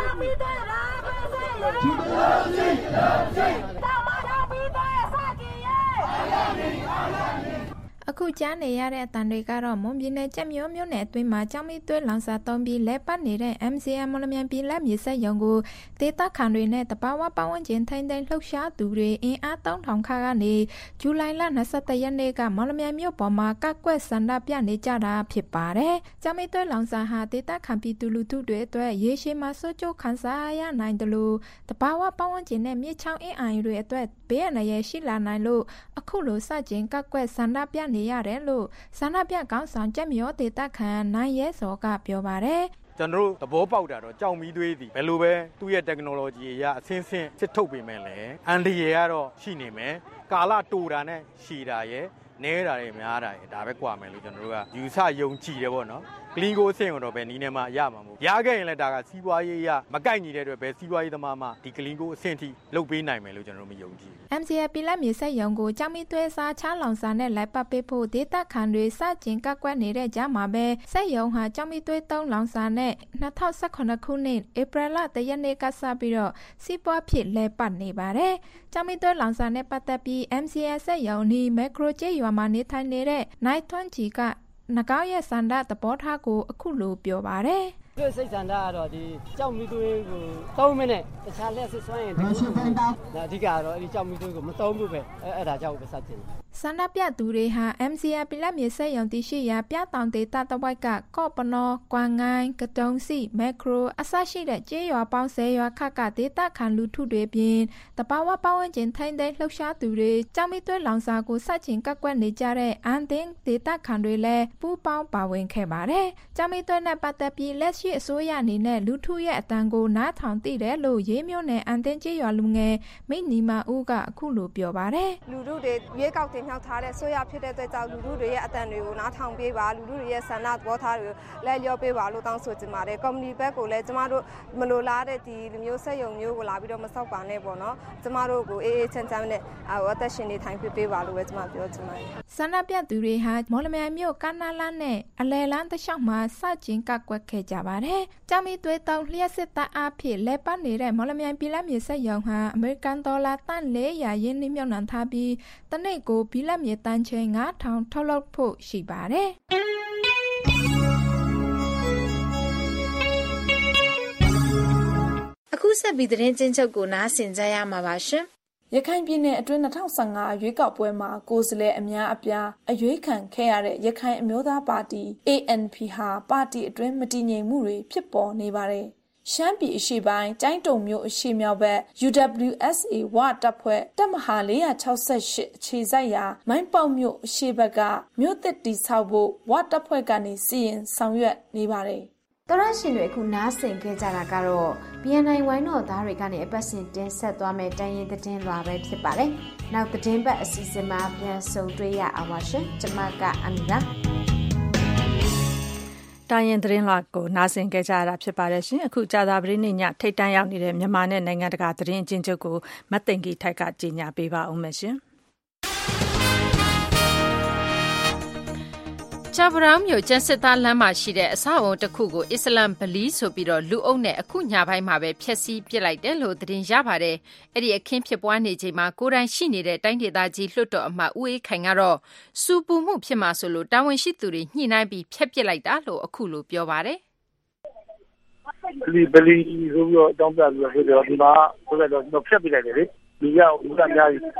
အခုကြားနေရတဲ့အတန်တွေကတော့မွန်ပြည်နယ်ကြက်မြို့မြို့နယ်အတွင်းမှာကြောင်မီသွေးလောင်စာသုံးပြီးလဲပတ်နေတဲ့ MCM မော်လမြိုင်ပြည်လက်မြေစက်ရုံကိုဒေသခံတွေနဲ့တဘာဝပတ်ဝန်းကျင်ထိန်းသိမ်းလှုပ်ရှားသူတွေအင်အား3000ခါကနေဇူလိုင်လ21ရက်နေ့ကမော်လမြိုင်မြို့ပေါ်မှာကကွက်ဆန္ဒပြနေကြတာဖြစ်ပါတယ်။ကြောင်မီသွေးလောင်စာဟာဒေသခံပြည်သူလူထုတွေအတွက်ရေရှည်မှာဆွကြိုးခံစားရနိုင်တယ်လို့တဘာဝပတ်ဝန်းကျင်နဲ့မြေချောင်းအင်းအိုင်တွေအတွက်ဘေးအန္တရာယ်ရှိလာနိုင်လို့အခုလိုစကြင်ကကွက်ဆန္ဒပြနေရတယ်လို့ဆန္ဒပြကောင်းဆောင်ကြက်မြောဒေသခံနိုင်ရဲစောကပြောပါတယ်ဒကျွန်တော်တို့သဘောပေါက်တာတော့ကြောင်မီးသွေးသည်ဘယ်လိုပဲသူ့ရဲ့ technology အရာအဆင့်ဆင့်စစ်ထုတ်ပေးမယ်လေအန်ဒီရကတော့ရှိနေမယ်ကာလတူတာနဲ့ရှည်တာရဲ့နဲတာတွေများတာရဲ့ဒါပဲကွာမယ်လို့ကျွန်တော်တို့ကယူဆယုံကြည်တယ်ပေါ့နော်ကလင်းကိုအဆင့်တော့ပဲနီးနေမှရမှာမဟုတ်ရခဲ့ရင်လည်းဒါကစီးပွားရေးရမကိုက်ညီတဲ့အတွက်ပဲစီးပွားရေးသမားမှဒီကလင်းကိုအဆင့်ထိလုပ်ပေးနိုင်မယ်လို့ကျွန်တော်တို့မယုံကြည် MCA ပြည်လက်မြေဆက်ရုံကိုကြောင်မီသွေးစားချလောင်စာနဲ့လိုက်ပတ်ပေးဖို့ဒေသခံတွေစတင်ကကွက်နေတဲ့ကြားမှာပဲဆက်ရုံဟာကြောင်မီသွေးသုံးလောင်စာနဲ့2018ခုနှစ်ဧပြီလ1ရက်နေ့ကစပြီးတော့စီးပွားဖြစ်လဲပတ်နေပါတယ်ကြောင်မီသွေးလောင်စာနဲ့ပတ်သက်ပြီး MCA ဆက်ရုံနီမက်ခရိုကျေးရွာမှာနေထိုင်နေတဲ့နိုင်ထွန်းကြီးကနဂောက်ရဲ့စန္ဒသဘောထားကိုအခုလိုပြောပါတယ်တို့စိတ်ဆန္ဒကတော့ဒီကြောက်မီသွေးကိုသုံးမနဲ့တခြားလက်စစ်စွမ်းရင်ဒီအဓိကတော့အဲ့ဒီကြောက်မီသွေးကိုမသုံးဘူးပဲအဲ့ဒါကြောင့်ပဲစတင်စန္ဒပြသူတွေဟာ MCA ပြည်လက်မြေဆက်ရုံတရှိရာပြတောင်ဒေသတဝိုက်ကကော့ပနောကွမ်ငိုင်းကတုံစီမက်ခရိုအစရှိတဲ့ကျေးရွာပေါင်း10ရွာခန့်ကဒေသခံလူထုတွေပြင်တဘာဝပတ်ဝန်းကျင်ထိုင်တဲ့လှုပ်ရှားသူတွေကြောင်မီသွေးလောင်စာကိုစတင်ကကွက်နေကြတဲ့အန်တင်းဒေသခံတွေလည်းပူးပေါင်းပါဝင်ခဲ့ပါတယ်ကြောင်မီသွေးနဲ့ပတ်သက်ပြီးလက်ရှိအစိုးရအနေနဲ့လူထုရဲ့အတန်ကိုနားထောင်သိတယ်လို့ရေးမျိုးနဲ့အန်တင်းကျေးရွာလူငယ်မိနီမာဦးကအခုလိုပြောပါတယ်လူထုတွေရွေးကောက်တင်မြှောက်ထားတဲ့ဆိုရဖြစ်တဲ့အတွက်ကြောင့်လူထုတွေရဲ့အတန်တွေကိုနားထောင်ပေးပါလူထုတွေရဲ့ဆန္ဒသဘောထားတွေကိုလဲလျော့ပေးပါလို့တောင်းဆိုချင်ပါတယ်ကော်မတီဘက်ကိုလည်းကျမတို့မလိုလားတဲ့ဒီလူမျိုးဆက်ယုံမျိုးကိုလာပြီးတော့မဆောက်ပါနဲ့ပေါ့နော်ကျမတို့ကိုအေးအေးချမ်းချမ်းနဲ့အသက်ရှင်နေထိုင်ပေးပါလို့ပဲကျမပြောချင်ပါတယ်ဆန္ဒပြသူတွေဟာမော်လမြိုင်မြို့ကနာလန်းနဲ့အလဲလန်းတလျှောက်မှာစကျင်ကကွက်ခဲ့ကြပါတယ်ကြောင်မီသွေးတောင်လျှက်စစ်သားအဖြစ်လဲပတ်နေတဲ့မော်လမြိုင်ပြည်လက်မြေဆက်ရုံဟာအမေရိကန်ဒေါ်လာတန်400ရင်းနှီးမြှုပ်နှံထားပြီးတနေ့ကိုပြည်လက်မြေတန်ချိန်9000ထုတ်လုပ်ဖို့ရှိပါတယ်အခုဆက်ပြီးသတင်းချင်းချုပ်ကိုနားဆင်ကြရမှာပါရှင်ရခိုင်ပြည်နယ်အတွင်း2015ရွေးကောက်ပွဲမှာကိုယ်စားလှယ်အများအပြားအရွေးခံခဲ့ရတဲ့ရခိုင်အမျိုးသားပါတီ ANP ဟာပါတီအတွင်းမတည်ငြိမ်မှုတွေဖြစ်ပေါ်နေပါတယ်။ရှမ်းပြည်အရှေ့ပိုင်းကျိုင်းတုံမြို့အရှေ့မြောက်ဘက် UWSA ဝတပ်ဖွဲ့တပ်မဟာ468အခြေစိုက်ရာမိုင်းပေါက်မြို့အရှေ့ဘက်ကမြို့သစ်တည်ဆောက်ဖို့ဝတပ်ဖွဲ့ကနေစီရင်ဆောင်ရွက်နေပါတယ်။တော်ရရှင်တွေအခုနားဆင်ခဲ့ကြတာကတော့ BNI ဝိုင်းတော်သားတွေကနေအပတ်စဉ်တင်ဆက်သွားမယ့်တိုင်းရင်းသတင်းလွှာပဲဖြစ်ပါတယ်။နောက်သတင်းပတ်အစီအစဉ်မှာပြန်ဆုံတွေ့ရအောင်ပါရှင်။ကျွန်မကအမီပါတိုင်းရင်းသတင်းလွှာကိုနားဆင်ကြကြရတာဖြစ်ပါတယ်ရှင်အခုကြာသပတေးနေ့ညထိပ်တန်းရောက်နေတဲ့မြန်မာနဲ့နိုင်ငံတကာသတင်းအကျဉ်းချုပ်ကိုမတ်သိင်္ဂီထိုက်ကကြေညာပေးပါဦးမယ်ရှင်ချာဘရောင်းမြို့ကျန်းစစ်သားလမ်းမှာရှိတဲ့အဆောက်အုံတစ်ခုကိုအစ္စလမ်ဗလီဆိုပြီးတော့လူအုပ်နဲ့အခုညပိုင်းမှာပဲဖျက်ဆီးပစ်လိုက်တယ်လို့သတင်းရပါတယ်။အဲ့ဒီအခင်းဖြစ်ပွားနေချိန်မှာကိုယ်တိုင်ရှိနေတဲ့တိုင်းဒေသကြီးလွှတ်တော်အမတ်ဦးအေးခိုင်ကတော့စူပူမှုဖြစ်မှာဆိုလို့တာဝန်ရှိသူတွေညှိနှိုင်းပြီးဖျက်ပစ်လိုက်တာလို့အခုလိုပြောပါတယ်။ဗလီဆိုပြီးတော့အကြောင်းပြပြီးတော့ဒီမှာဆိုတော့ဖျက်ပစ်လိုက်တယ်လေ။ဒီကဦးကများကြီး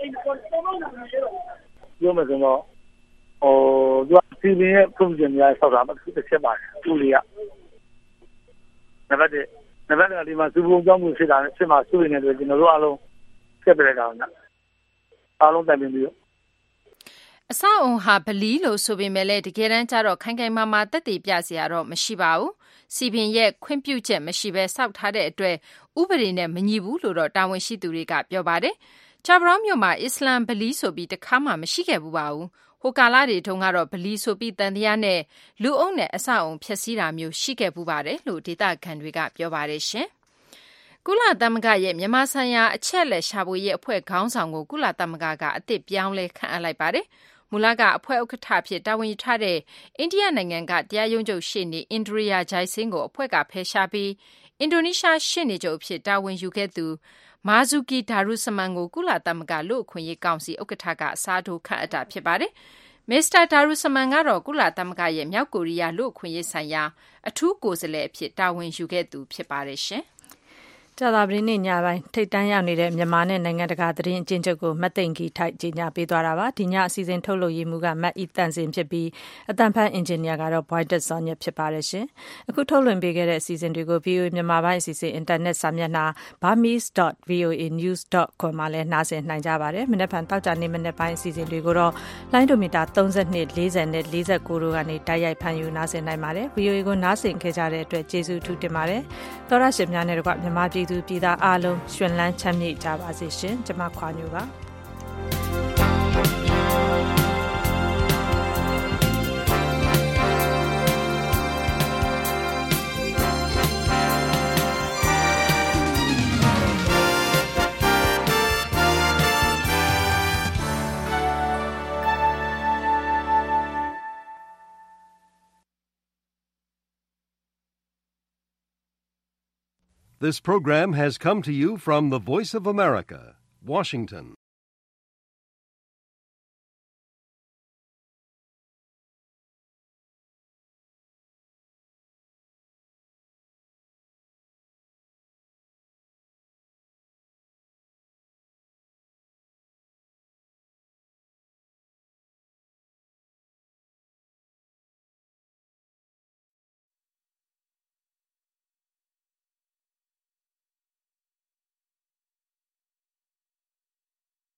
ပြောမယ်ဆိုတော့သူကစီပင်ရဲ့ပုံစံများဆောက်တာမှတစ်ချက်ပါတယ်သူတွေကနံပါတ်ဒီမှာစူပုံကြောင်းမှုဖြစ်တာဖြစ်မှာစိုးနေတယ်ကျွန်တော်တို့အားလုံးဆက်ပြလိုက်တာနော်အားလုံးတိုင်ပင်ပြီးအဆောက်အုံဟာဗလီလို့ဆိုပေမဲ့လည်းတကယ်တမ်းကျတော့ခိုင်ခိုင်မာမာသက်သေပြစရာတော့မရှိပါဘူးစီပင်ရဲ့ခွင့်ပြုချက်မရှိဘဲစောက်ထားတဲ့အတွက်ဥပဒေနဲ့မညီဘူးလို့တော့တာဝန်ရှိသူတွေကပြောပါတယ်ချာဘရောင်းမြို့မှာအစ္စလမ်ဗလီဆိုပြီးတခါမှမရှိခဲ့ဘူးပါဘူးဟိုကာလာတွေတုန်းကတော့ဗလီဆိုပြီးတန်တရားနဲ့လူအုပ်နဲ့အဆောက်အုံဖျက်ဆီးတာမျိုးရှိခဲ့ပူပါတယ်လို့ဒေသခံတွေကပြောပါတယ်ရှင်။ကုလသမဂ္ဂရဲ့မြန်မာဆိုင်ရာအချက်လက်ရှာဖွေရေးအဖွဲ့ခေါင်းဆောင်ကိုကုလသမဂ္ဂကအသစ်ပြောင်းလဲခန့်အပ်လိုက်ပါတယ်။မူလကအဖွဲ့ဥက္ကဋ္ဌဖြစ်တာဝန်ယူထားတဲ့အိန္ဒိယနိုင်ငံကတရားရုံးချုပ်ရှေ့နေအင်ဒရီယာဂျိုင်စင်းကိုအဖွဲ့ကဖယ်ရှားပြီးအင်ဒိုနီးရှားရှေ့နေချုပ်ဖြစ်တာဝန်ယူခဲ့သူမာဇူကီဒါရုစမန်ကိုကုလသမဂ္ဂလူ့အခွင့်အရေးကောင်စီဥက္ကဋ္ဌကအစားထိုးခန့်အပ်တာဖြစ်ပါတယ်။မစ္စတာဒါရုစမန်ကတော့ကုလသမဂ္ဂရဲ့မြောက်ကိုရီးယားလူ့အခွင့်အရေးဆိုင်ရာအထူးကိုယ်စားလှယ်အဖြစ်တာဝန်ယူခဲ့သူဖြစ်ပါတယ်ရှင်။ကြာသပတေးနေ့ညပိုင်းထိပ်တန်းရောက်နေတဲ့မြန်မာနဲ့နိုင်ငံတကာသတင်းအကျဉ်းချုပ်ကိုမတ်သိန်ကီထိုက်ကြီးညာပေးသွားတာပါဒီညအစီအစဉ်ထုတ်လုပ်ရေးမှူးကမတ်အီတန်စင်ဖြစ်ပြီးအတန်ဖန်အင်ဂျင်နီယာကတော့ Boyd Zon ဖြစ်ပါတယ်ရှင်အခုထုတ်လွှင့်ပေးခဲ့တဲ့အစီအစဉ်တွေကို VOA မြန်မာပိုင်းအစီအစဉ်အင်တာနက်စာမျက်နှာ burmese.voanews.com မှာလည်းနားဆင်နိုင်ကြပါတယ်မနေ့ဖန်တောက်ကြနေမနေ့ပိုင်းအစီအစဉ်တွေကိုတော့လိုင်းဒိုမီတာ32 40နဲ့49တို့ကနေတိုက်ရိုက်ဖန်ယူနားဆင်နိုင်ပါတယ် VOA ကိုနားဆင်ခဲ့ကြတဲ့အတွက်ကျေးဇူးအထူးတင်ပါတယ်သောရရှင်များနဲ့တကွမြန်မာပြည်သူပြည်သားအားလုံးရှင်လန်းချမ်းမြေ့ကြပါစေရှင်ကျွန်မခွာညိုပါ This program has come to you from the Voice of America, Washington.